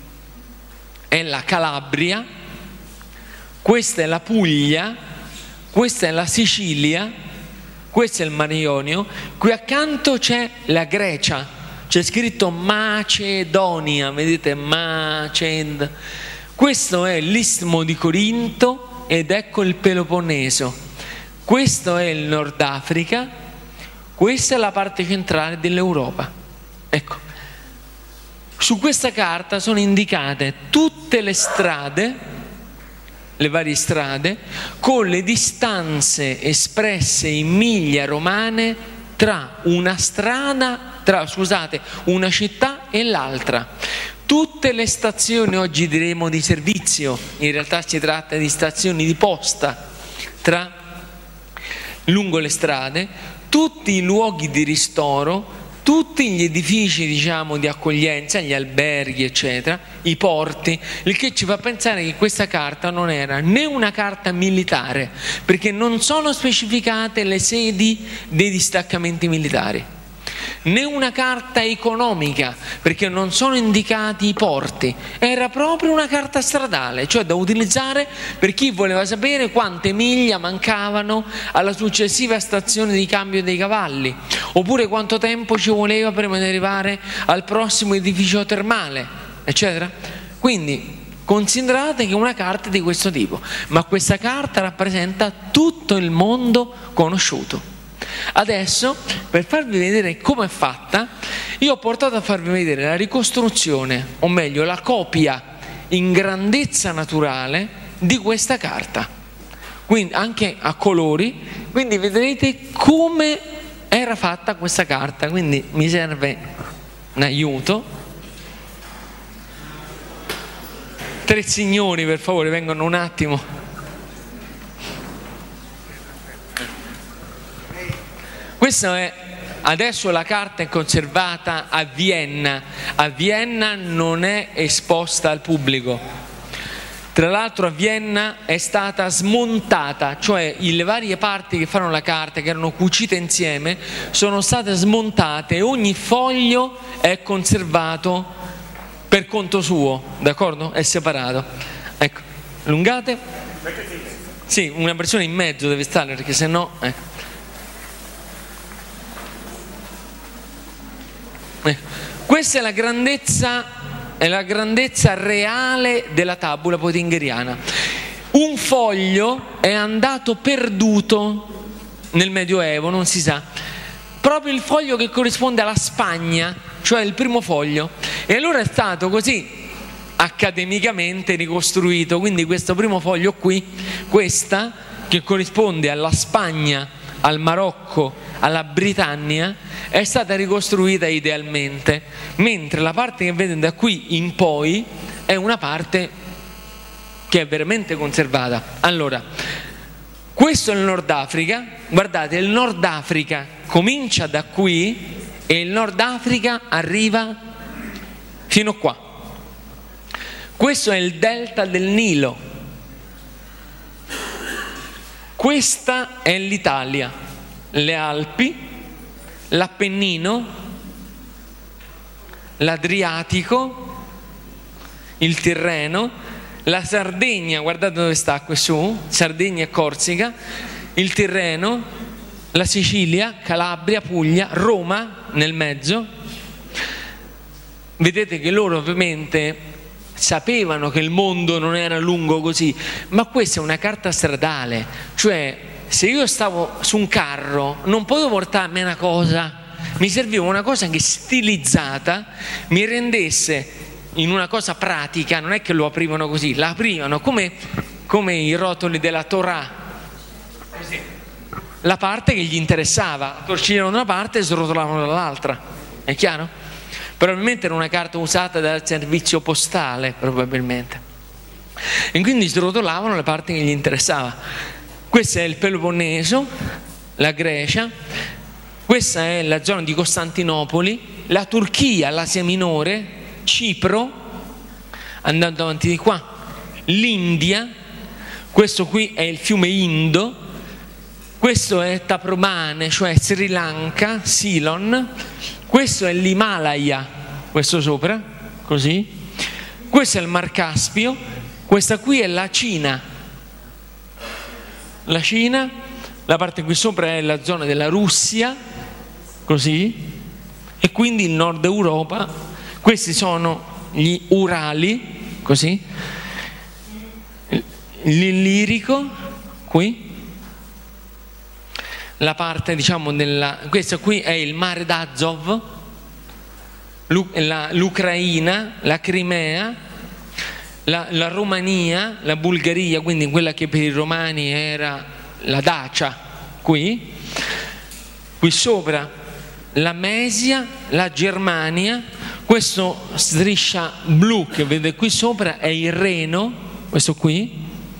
è la Calabria, questa è la Puglia, questa è la Sicilia, questo è il Mar Ionio, qui accanto c'è la Grecia, c'è scritto Macedonia, vedete Maced. Questo è l'Istmo di Corinto ed ecco il Peloponneso. questo è il Nord Africa, questa è la parte centrale dell'Europa. Ecco, su questa carta sono indicate tutte le strade, le varie strade, con le distanze espresse in miglia romane tra una strada, tra, scusate, una città e l'altra. Tutte le stazioni, oggi diremo di servizio, in realtà si tratta di stazioni di posta tra, lungo le strade, tutti i luoghi di ristoro, tutti gli edifici, diciamo, di accoglienza, gli alberghi, eccetera, i porti, il che ci fa pensare che questa carta non era né una carta militare, perché non sono specificate le sedi dei distaccamenti militari, né una carta economica, perché non sono indicati i porti. Era proprio una carta stradale, cioè da utilizzare per chi voleva sapere quante miglia mancavano alla successiva stazione di cambio dei cavalli, oppure quanto tempo ci voleva prima di arrivare al prossimo edificio termale, eccetera. Quindi considerate che è una carta di questo tipo, ma questa carta rappresenta tutto il mondo conosciuto. Adesso, per farvi vedere come è fatta, io ho portato a farvi vedere la ricostruzione, o meglio la copia in grandezza naturale di questa carta, quindi anche a colori, quindi vedrete come era fatta questa carta. Quindi mi serve un aiuto. Tre signori, per favore, vengono un attimo. Questa è, adesso la carta è conservata a Vienna, a Vienna non è esposta al pubblico. Tra l'altro a Vienna è stata smontata, cioè le varie parti che fanno la carta, che erano cucite insieme, sono state smontate e ogni foglio è conservato per conto suo, d'accordo? È separato. Ecco, allungate. Sì, una persona in mezzo deve stare, perché sennò... Ecco. Questa è la grandezza, è la grandezza reale della tabula peutingeriana. Un foglio è andato perduto nel Medioevo, non si sa, proprio il foglio che corrisponde alla Spagna, cioè il primo foglio, e allora è stato così accademicamente ricostruito. Quindi questo primo foglio qui, questa che corrisponde alla Spagna, al Marocco, alla Britannia, è stata ricostruita idealmente, mentre la parte che vedete da qui in poi è una parte che è veramente conservata. Allora, questo è il Nord Africa. Guardate, il Nord Africa comincia da qui e il Nord Africa arriva fino qua. Questo è il delta del Nilo. Questa è l'Italia, le Alpi, l'Appennino, l'Adriatico, il Tirreno, la Sardegna, guardate dove sta qui su, Sardegna e Corsica, il Tirreno, la Sicilia, Calabria, Puglia, Roma nel mezzo. Vedete che loro ovviamente sapevano che il mondo non era lungo così, ma questa è una carta stradale, cioè se io stavo su un carro non potevo portarmi una cosa, mi serviva una cosa che stilizzata mi rendesse in una cosa pratica. Non è che lo aprivano così, la aprivano come, come i rotoli della Torah, così, la parte che gli interessava, torcivano da una parte e srotolavano dall'altra, è chiaro? Probabilmente era una carta usata dal servizio postale, probabilmente, e quindi srotolavano le parti che gli interessava. Questo è il Peloponneso, la Grecia, questa è la zona di Costantinopoli, la Turchia, l'Asia Minore, Cipro, andando avanti di qua, l'India, questo qui è il fiume Indo, questo è Taprobane, cioè Sri Lanka, Ceylon, questo è l'Himalaya, questo sopra, così, questo è il Mar Caspio, questa qui è la Cina, la Cina, la parte qui sopra è la zona della Russia, così, e quindi il nord Europa. Questi sono gli Urali, così, l'Illirico, qui, la parte, diciamo, della, questo qui è il mare d'Azov, la, l'Ucraina, la Crimea, la, la Romania, la Bulgaria, quindi quella che per i romani era la Dacia, qui, qui sopra la Mesia, la Germania, questo striscia blu che vedete qui sopra è il Reno, questo qui,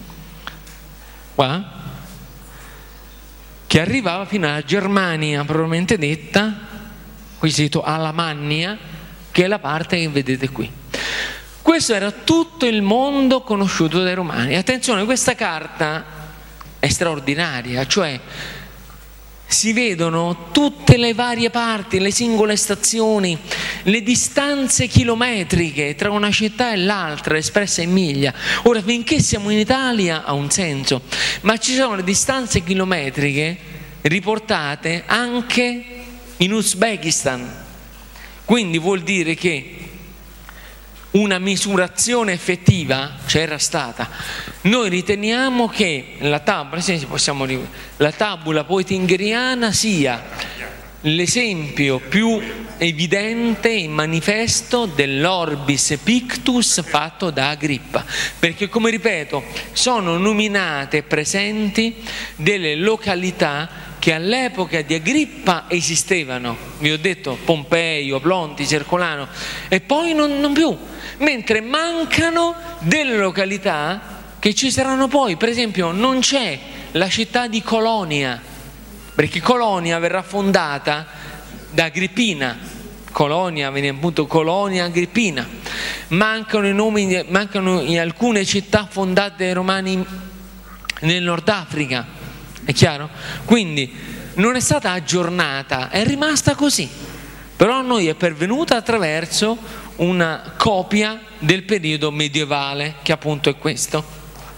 qua, che arrivava fino alla Germania propriamente detta, qui sito Alamannia, che è la parte che vedete qui. Questo era tutto il mondo conosciuto dai romani. Attenzione, questa carta è straordinaria, cioè si vedono tutte le varie parti, le singole stazioni, le distanze chilometriche tra una città e l'altra espresse in miglia. Ora, finché siamo in Italia ha un senso, ma ci sono le distanze chilometriche riportate anche in Uzbekistan, quindi vuol dire che una misurazione effettiva c'era stata. Noi riteniamo che la tabula, sì, possiamo, la tabula poetingheriana sia l'esempio più evidente e manifesto dell'orbis pictus fatto da Agrippa, perché, come ripeto, sono nominate e presenti delle località che all'epoca di Agrippa esistevano, vi ho detto Pompeio, Plonti, Cercolano, e poi non, non più, mentre mancano delle località che ci saranno poi. Per esempio non c'è la città di Colonia, perché Colonia verrà fondata da Agrippina, Colonia viene appunto Colonia Agrippina. Mancano i nomi, mancano in alcune città fondate dai Romani nel Nord Africa, è chiaro? Quindi non è stata aggiornata, è rimasta così, però a noi è pervenuta attraverso una copia del periodo medievale, che appunto è questo.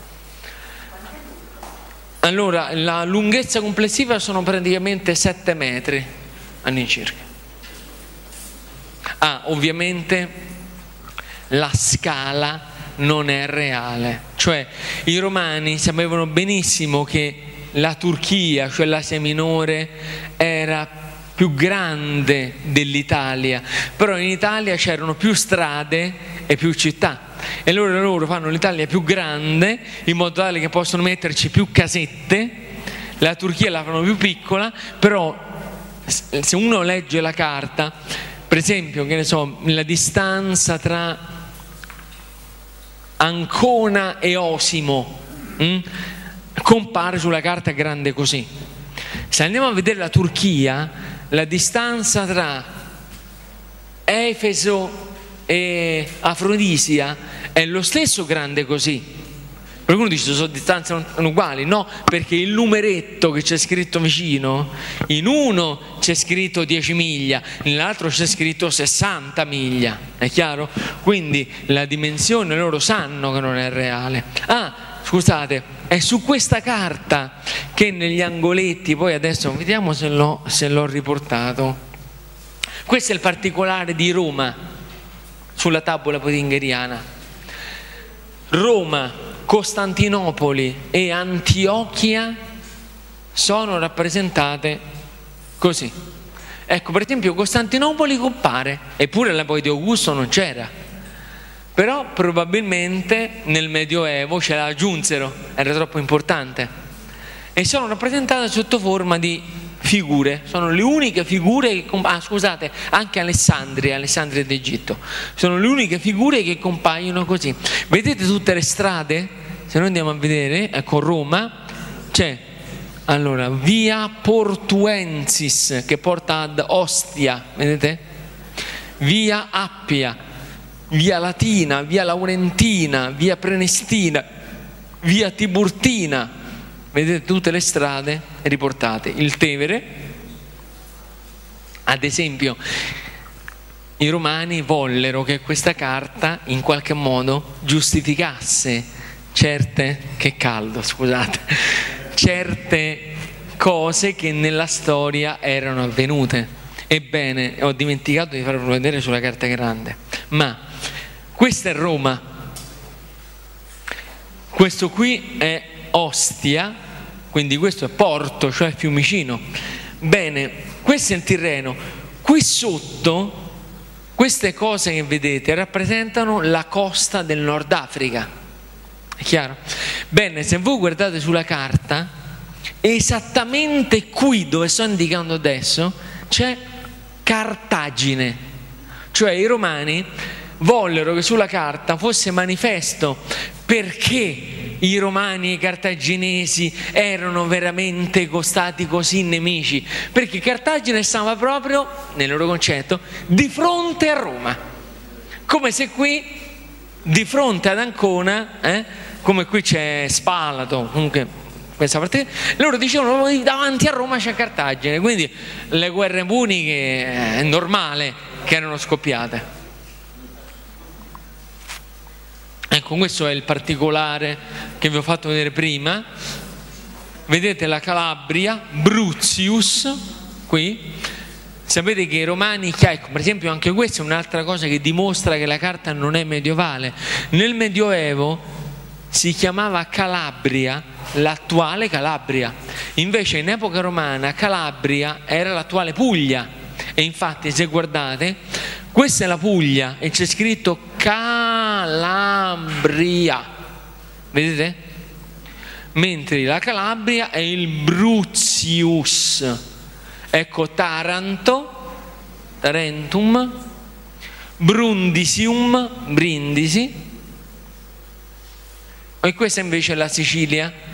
Allora, la lunghezza complessiva sono praticamente sette metri all'incirca. Ah, ovviamente la scala non è reale, cioè i romani sapevano benissimo che la Turchia, cioè l'Asia Minore, era più grande dell'Italia, però in Italia c'erano più strade e più città, e allora loro fanno l'Italia più grande in modo tale che possono metterci più casette, la Turchia la fanno più piccola. Però se uno legge la carta, per esempio, che ne so, la distanza tra Ancona e Osimo hm, compare sulla carta grande così. Se andiamo a vedere la Turchia, la distanza tra Efeso e Afrodisia è lo stesso grande così. Qualcuno dice sono distanze non uguali, no, perché il numeretto che c'è scritto vicino, in uno c'è scritto dieci miglia, nell'altro c'è scritto sessanta miglia, è chiaro? Quindi la dimensione loro sanno che non è reale. Ah, scusate, è su questa carta che negli angoletti, poi adesso vediamo se l'ho, se l'ho riportato, questo è il particolare di Roma sulla tabula poetingheriana. Roma, Costantinopoli e Antiochia sono rappresentate così. Ecco, per esempio Costantinopoli compare, eppure la poi di Augusto non c'era, però probabilmente nel Medioevo ce la aggiunsero, era troppo importante, e sono rappresentate sotto forma di figure. Sono le uniche figure che comp- ah scusate, anche Alessandria, Alessandria d'Egitto, sono le uniche figure che compaiono così. Vedete tutte le strade? Se noi andiamo a vedere, ecco, Roma c'è allora via Portuensis che porta ad Ostia, vedete? Via Appia, via Latina, via Laurentina, via Prenestina, via Tiburtina. Vedete tutte le strade riportate. Il Tevere, ad esempio, i romani vollero che questa carta in qualche modo giustificasse certe, che caldo, scusate, certe cose che nella storia erano avvenute. Ebbene, ho dimenticato di farvelo vedere sulla carta grande, ma questa è Roma, questo qui è Ostia, quindi questo è Porto, cioè Fiumicino. Bene, questo è il Tirreno. Qui sotto, queste cose che vedete rappresentano la costa del Nord Africa. È chiaro? Bene, se voi guardate sulla carta, esattamente qui dove sto indicando adesso c'è Cartagine, cioè i romani vollero che sulla carta fosse manifesto perché i romani e i cartaginesi erano veramente stati così nemici, perché Cartagine stava proprio, nel loro concetto, di fronte a Roma, come se qui di fronte ad Ancona, eh, come qui c'è Spalato, comunque questa parte, loro dicevano davanti a Roma c'è Cartagine, quindi le guerre puniche è normale che erano scoppiate. Ecco, questo è il particolare che vi ho fatto vedere prima. Vedete la Calabria, Bruttius, qui. Sapete che i romani, ecco, per esempio anche questa è un'altra cosa che dimostra che la carta non è medievale. Nel Medioevo si chiamava Calabria l'attuale Calabria, invece in epoca romana Calabria era l'attuale Puglia, e infatti se guardate questa è la Puglia e c'è scritto Calabria, vedete? Mentre la Calabria è il Bruttius. Ecco Taranto, Tarentum, Brundisium, Brindisi, e questa invece è la Sicilia.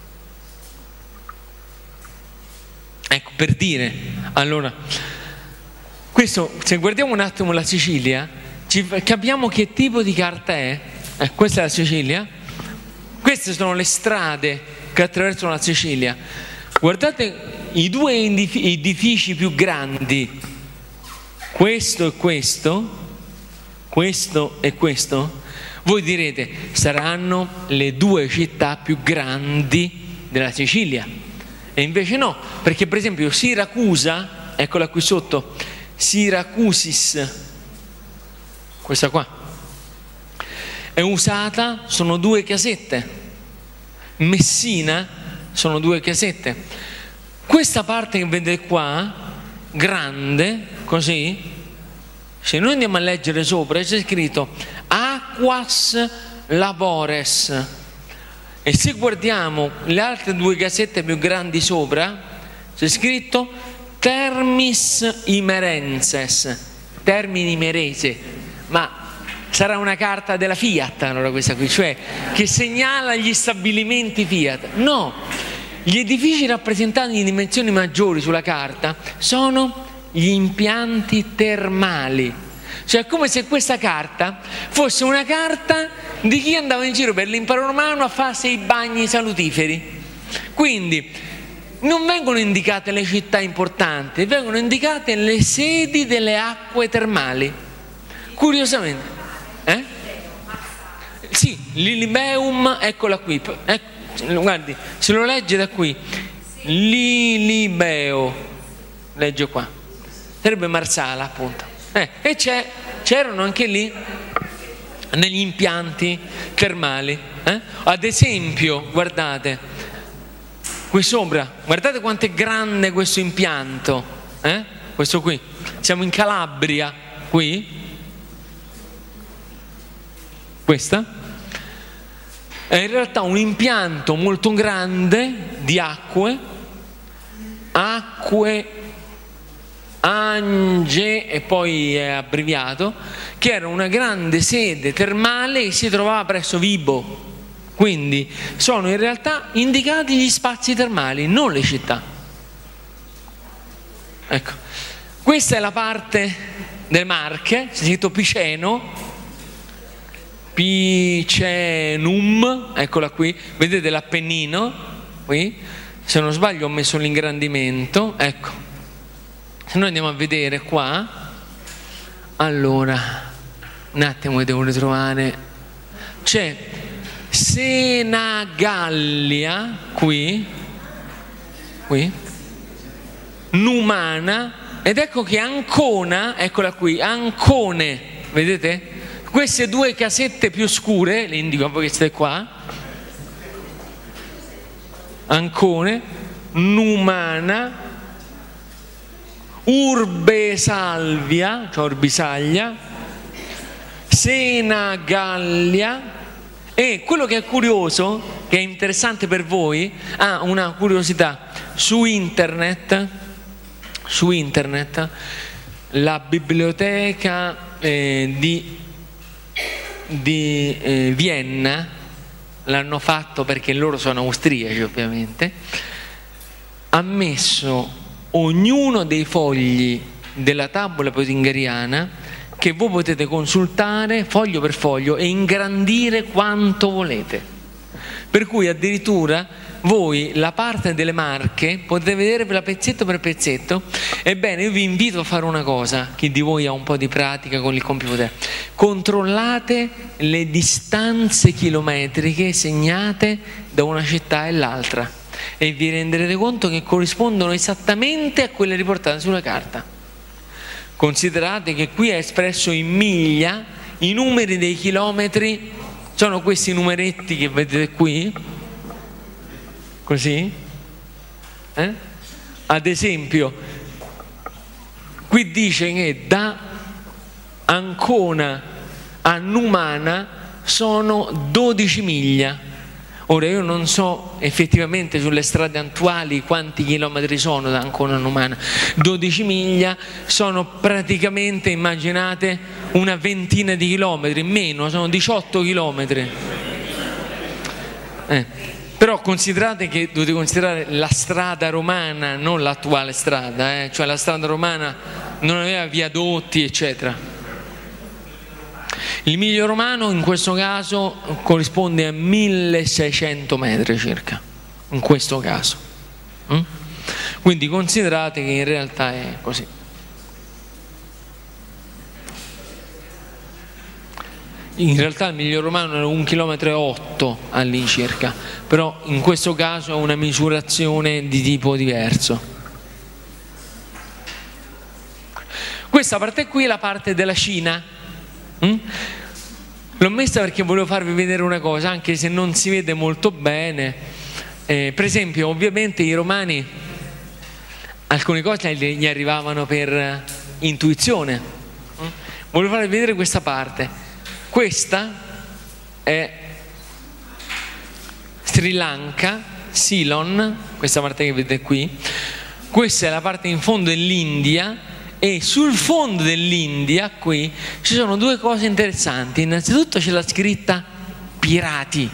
Ecco, per dire, allora, questo, se guardiamo un attimo la Sicilia, ci capiamo che tipo di carta è. Eh, questa è la Sicilia, queste sono le strade che attraversano la Sicilia. Guardate i due edifici più grandi, questo e questo, questo e questo, voi direte saranno le due città più grandi della Sicilia. E invece no, perché per esempio Siracusa, eccola qui sotto, Siracusis, questa qua, è usata, sono due casette. Messina sono due casette. Questa parte che vedete qua, grande, così, se noi andiamo a leggere sopra c'è scritto Aquas Labores, e se guardiamo le altre due casette più grandi sopra c'è scritto Termis Imerenses, Termini Imerese, ma sarà una carta della Fiat allora questa qui, cioè che segnala gli stabilimenti Fiat. No, gli edifici rappresentati in dimensioni maggiori sulla carta sono gli impianti termali, cioè è come se questa carta fosse una carta di chi andava in giro per l'impero romano a farsi i bagni salutiferi. Quindi non vengono indicate le città importanti, vengono indicate le sedi delle acque termali. Curiosamente, eh? Sì, Lilibeum, eccola qui, ecco, guardi, se lo legge da qui, Lilibeo, leggo qua, sarebbe Marsala appunto, eh, e c'è, c'erano anche lì negli impianti termali, eh? Ad esempio, guardate, qui sopra, guardate quanto è grande questo impianto, eh? Questo qui, siamo in Calabria, qui, questa è in realtà un impianto molto grande di acque, acque Ange, e poi è abbreviato, che era una grande sede termale che si trovava presso Vibo. Quindi sono in realtà indicati gli spazi termali, non le città. Ecco, questa è la parte delle Marche, c'è scritto Piceno, Picenum, eccola qui, vedete l'Appennino, qui, se non sbaglio ho messo l'ingrandimento, ecco. Se noi andiamo a vedere qua, allora, un attimo che devo ritrovare, c'è Senagallia, qui, qui, Numana, ed ecco che Ancona, eccola qui, Ancone, vedete? Queste due casette più scure, le indico a voi che siete qua, Ancone, Numana, Urbe Salvia, cioè Orbisaglia, Sena Gallia. E quello che è curioso, che è interessante per voi, ha ah, una curiosità, su internet, su internet la biblioteca eh, di, di eh, Vienna, l'hanno fatto perché loro sono austriaci ovviamente, ha messo ognuno dei fogli della tabula peutingeriana che voi potete consultare foglio per foglio e ingrandire quanto volete, per cui addirittura voi la parte delle marche potete vedervela pezzetto per pezzetto. Ebbene, io vi invito a fare una cosa, chi di voi ha un po' di pratica con il computer: controllate le distanze chilometriche segnate da una città e l'altra e vi renderete conto che corrispondono esattamente a quelle riportate sulla carta. Considerate che qui è espresso in miglia, i numeri dei chilometri sono questi numeretti che vedete qui, così, eh? Ad esempio, qui dice che da Ancona a Numana sono dodici miglia. Ora io non so effettivamente sulle strade attuali quanti chilometri sono da Ancona a Numana. dodici miglia sono praticamente, immaginate, una ventina di chilometri, meno, sono diciotto chilometri. Eh. Però considerate che dovete considerare la strada romana, non l'attuale strada, eh? Cioè la strada romana non aveva viadotti, eccetera. Il miglio romano in questo caso corrisponde a milleseicento metri circa, in questo caso. Mm? Quindi considerate che in realtà è così. In realtà il miglio romano era un chilometro e otto all'incirca, però in questo caso è una misurazione di tipo diverso. Questa parte qui è la parte della Cina. Mm? L'ho messa perché volevo farvi vedere una cosa, anche se non si vede molto bene. Eh, per esempio, ovviamente i romani alcune cose gli arrivavano per intuizione. Mm? Volevo farvi vedere questa parte. Questa è Sri Lanka, Ceylon, questa parte che vedete qui. Questa è la parte in fondo dell'India. E sul fondo dell'India, qui, ci sono due cose interessanti. Innanzitutto c'è la scritta pirati.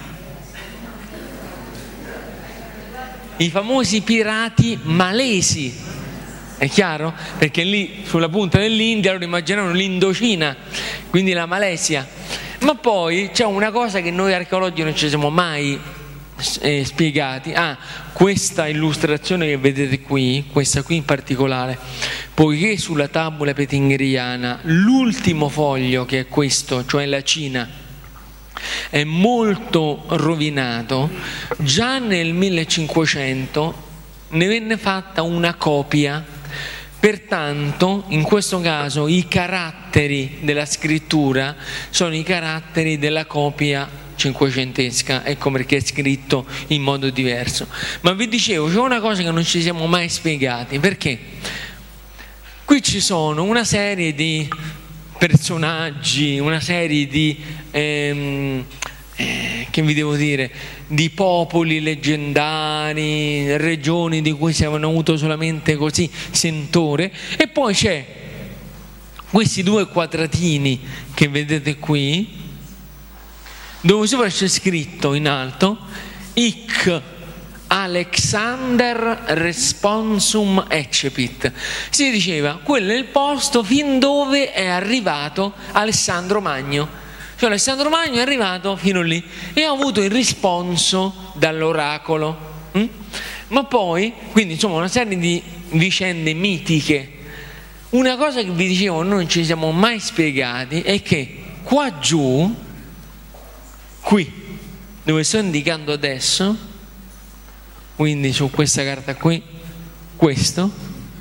I famosi pirati malesi. È chiaro? Perché lì, sulla punta dell'India, loro immaginavano l'Indocina, quindi la Malesia. Ma poi c'è una cosa che noi archeologi non ci siamo mai eh, spiegati. Ah, questa illustrazione che vedete qui, questa qui in particolare, poiché sulla tabula peutingeriana l'ultimo foglio, che è questo, cioè la Cina, è molto rovinato, già nel millecinquecento ne venne fatta una copia. Pertanto in questo caso i caratteri della scrittura sono i caratteri della copia cinquecentesca, ecco perché è scritto in modo diverso. Ma vi dicevo, c'è una cosa che non ci siamo mai spiegati, perché qui ci sono una serie di personaggi, una serie di ehm, eh, che vi devo dire, di popoli leggendari, regioni di cui si avevano avuto solamente così sentore, e poi c'è questi due quadratini che vedete qui, dove sopra c'è scritto in alto Hic Alexander responsum excepit. Si diceva, quello è il posto fin dove è arrivato Alessandro Magno. Cioè Alessandro Magno è arrivato fino lì e ha avuto il risponso dall'oracolo. Mm? Ma poi, quindi insomma, una serie di vicende mitiche. Una cosa che vi dicevo non ci siamo mai spiegati è che qua giù, qui, dove sto indicando adesso, quindi su questa carta qui, questo,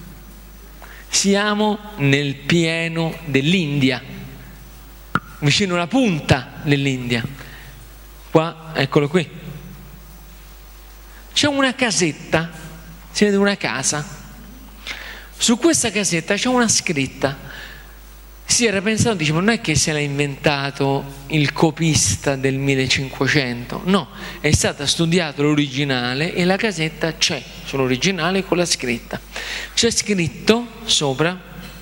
siamo nel pieno dell'India, vicino alla punta dell'India. Qua, eccolo qui, c'è una casetta, si vede una casa. Su questa casetta c'è una scritta. Si era pensato, dice, ma non è che se l'ha inventato il copista del millecinquecento, no, è stata studiata l'originale e la casetta c'è sull'originale con la scritta. C'è scritto sopra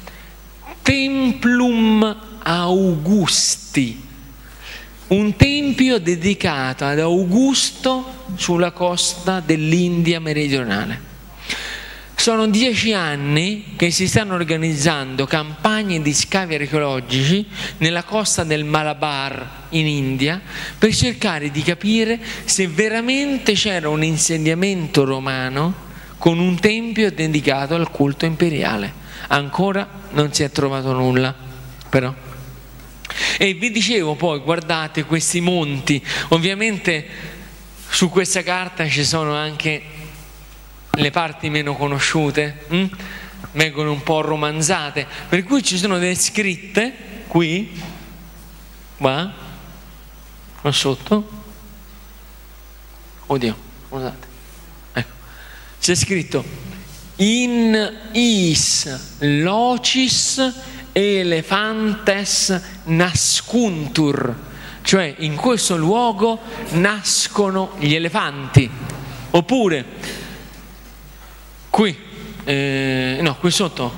Templum Augusti, un tempio dedicato ad Augusto sulla costa dell'India meridionale. Sono dieci anni che si stanno organizzando campagne di scavi archeologici nella costa del Malabar in India per cercare di capire se veramente c'era un insediamento romano con un tempio dedicato al culto imperiale. Ancora non si è trovato nulla, però. E vi dicevo poi, guardate questi monti, ovviamente su questa carta ci sono anche le parti meno conosciute, hm? vengono un po' romanzate, per cui ci sono delle scritte qui, qua, qua sotto, oddio, scusate, ecco, c'è scritto in is locis elefantes nascuntur, cioè in questo luogo nascono gli elefanti, oppure qui, eh, no, qui sotto,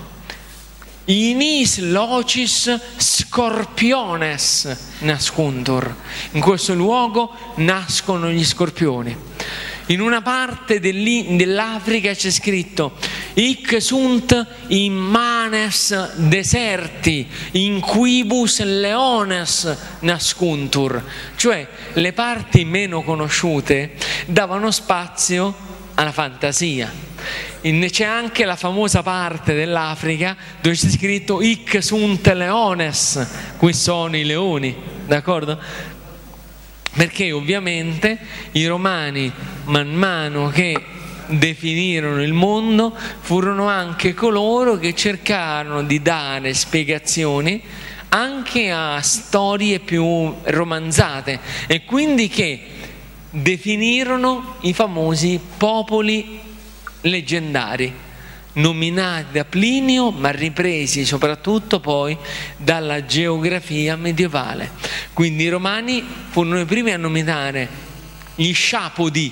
in is locis scorpiones nascuntur, in questo luogo nascono gli scorpioni. In una parte dell'Africa c'è scritto hic sunt immanes deserti in quibus leones nascuntur, cioè le parti meno conosciute davano spazio alla fantasia. C'è anche la famosa parte dell'Africa dove c'è scritto hic sunt leones, qui sono i leoni, d'accordo? Perché ovviamente i romani, man mano che definirono il mondo, furono anche coloro che cercarono di dare spiegazioni anche a storie più romanzate, e quindi che definirono i famosi popoli leggendari, nominati da Plinio ma ripresi soprattutto poi dalla geografia medievale. Quindi i romani furono i primi a nominare gli sciapodi,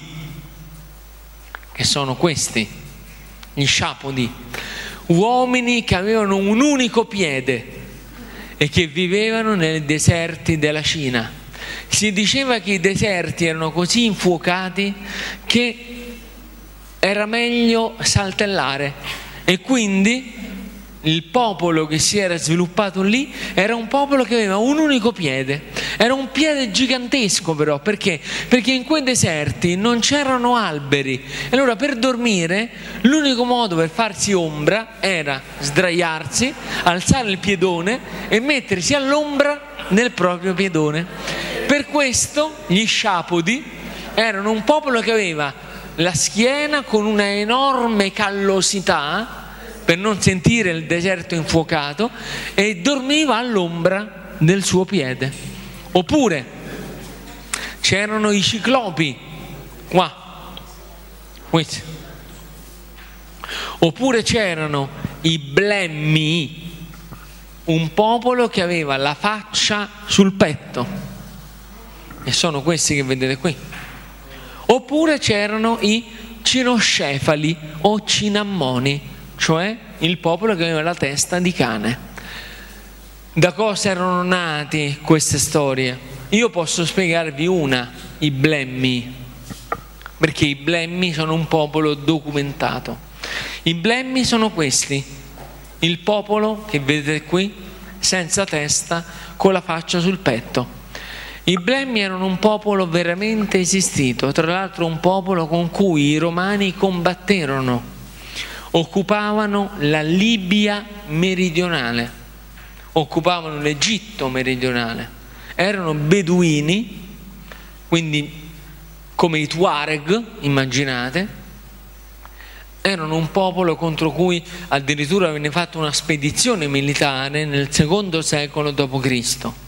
che sono questi, gli sciapodi, uomini che avevano un unico piede e che vivevano nei deserti della Cina. Si diceva che i deserti erano così infuocati che era meglio saltellare, e quindi il popolo che si era sviluppato lì era un popolo che aveva un unico piede, era un piede gigantesco però, perché? Perché in quei deserti non c'erano alberi, e allora per dormire l'unico modo per farsi ombra era sdraiarsi, alzare il piedone e mettersi all'ombra nel proprio piedone. Per questo gli sciapodi erano un popolo che aveva la schiena con una enorme callosità per non sentire il deserto infuocato, e dormiva all'ombra del suo piede. Oppure c'erano i ciclopi qua, questi. Oppure c'erano i blemmi, un popolo che aveva la faccia sul petto, e sono questi che vedete qui. Oppure c'erano i cinoscefali o cinammoni, cioè il popolo che aveva la testa di cane. Da cosa erano nati queste storie? Io posso spiegarvi una, i blemmi, perché i blemmi sono un popolo documentato. I blemmi sono questi, il popolo che vedete qui, senza testa, con la faccia sul petto. I blemmi erano un popolo veramente esistito, tra l'altro un popolo con cui i romani combatterono, occupavano la Libia meridionale, occupavano l'Egitto meridionale, erano beduini, quindi come i Tuareg, immaginate, erano un popolo contro cui addirittura venne fatta una spedizione militare nel secondo secolo dopo Cristo.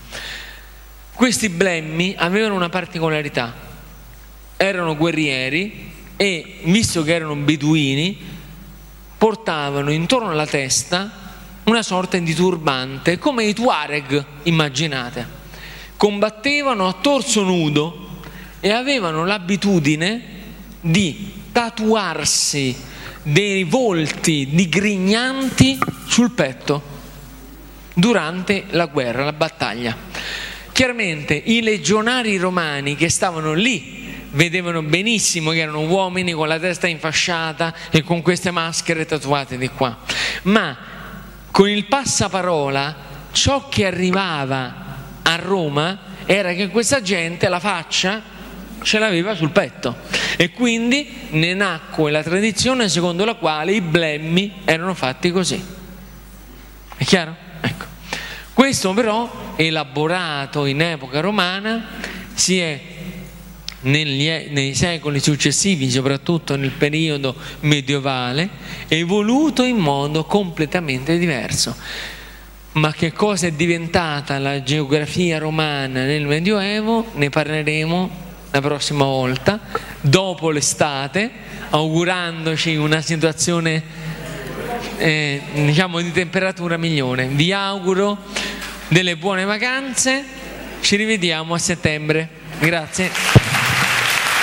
Questi blemmi avevano una particolarità, erano guerrieri, e, visto che erano beduini, portavano intorno alla testa una sorta di turbante, come i Tuareg, immaginate. Combattevano a torso nudo e avevano l'abitudine di tatuarsi dei volti digrignanti sul petto durante la guerra, la battaglia. Chiaramente i legionari romani che stavano lì vedevano benissimo che erano uomini con la testa infasciata e con queste maschere tatuate di qua, ma con il passaparola ciò che arrivava a Roma era che questa gente la faccia ce l'aveva sul petto, e quindi ne nacque la tradizione secondo la quale i blemmi erano fatti così. È chiaro? Ecco. Questo però, elaborato in epoca romana, si è negli, nei secoli successivi, soprattutto nel periodo medievale, evoluto in modo completamente diverso. Ma che cosa è diventata la geografia romana nel Medioevo ne parleremo la prossima volta, dopo l'estate, augurandoci una situazione eh, diciamo di temperatura migliore. Vi auguro delle buone vacanze, ci rivediamo a settembre. Grazie.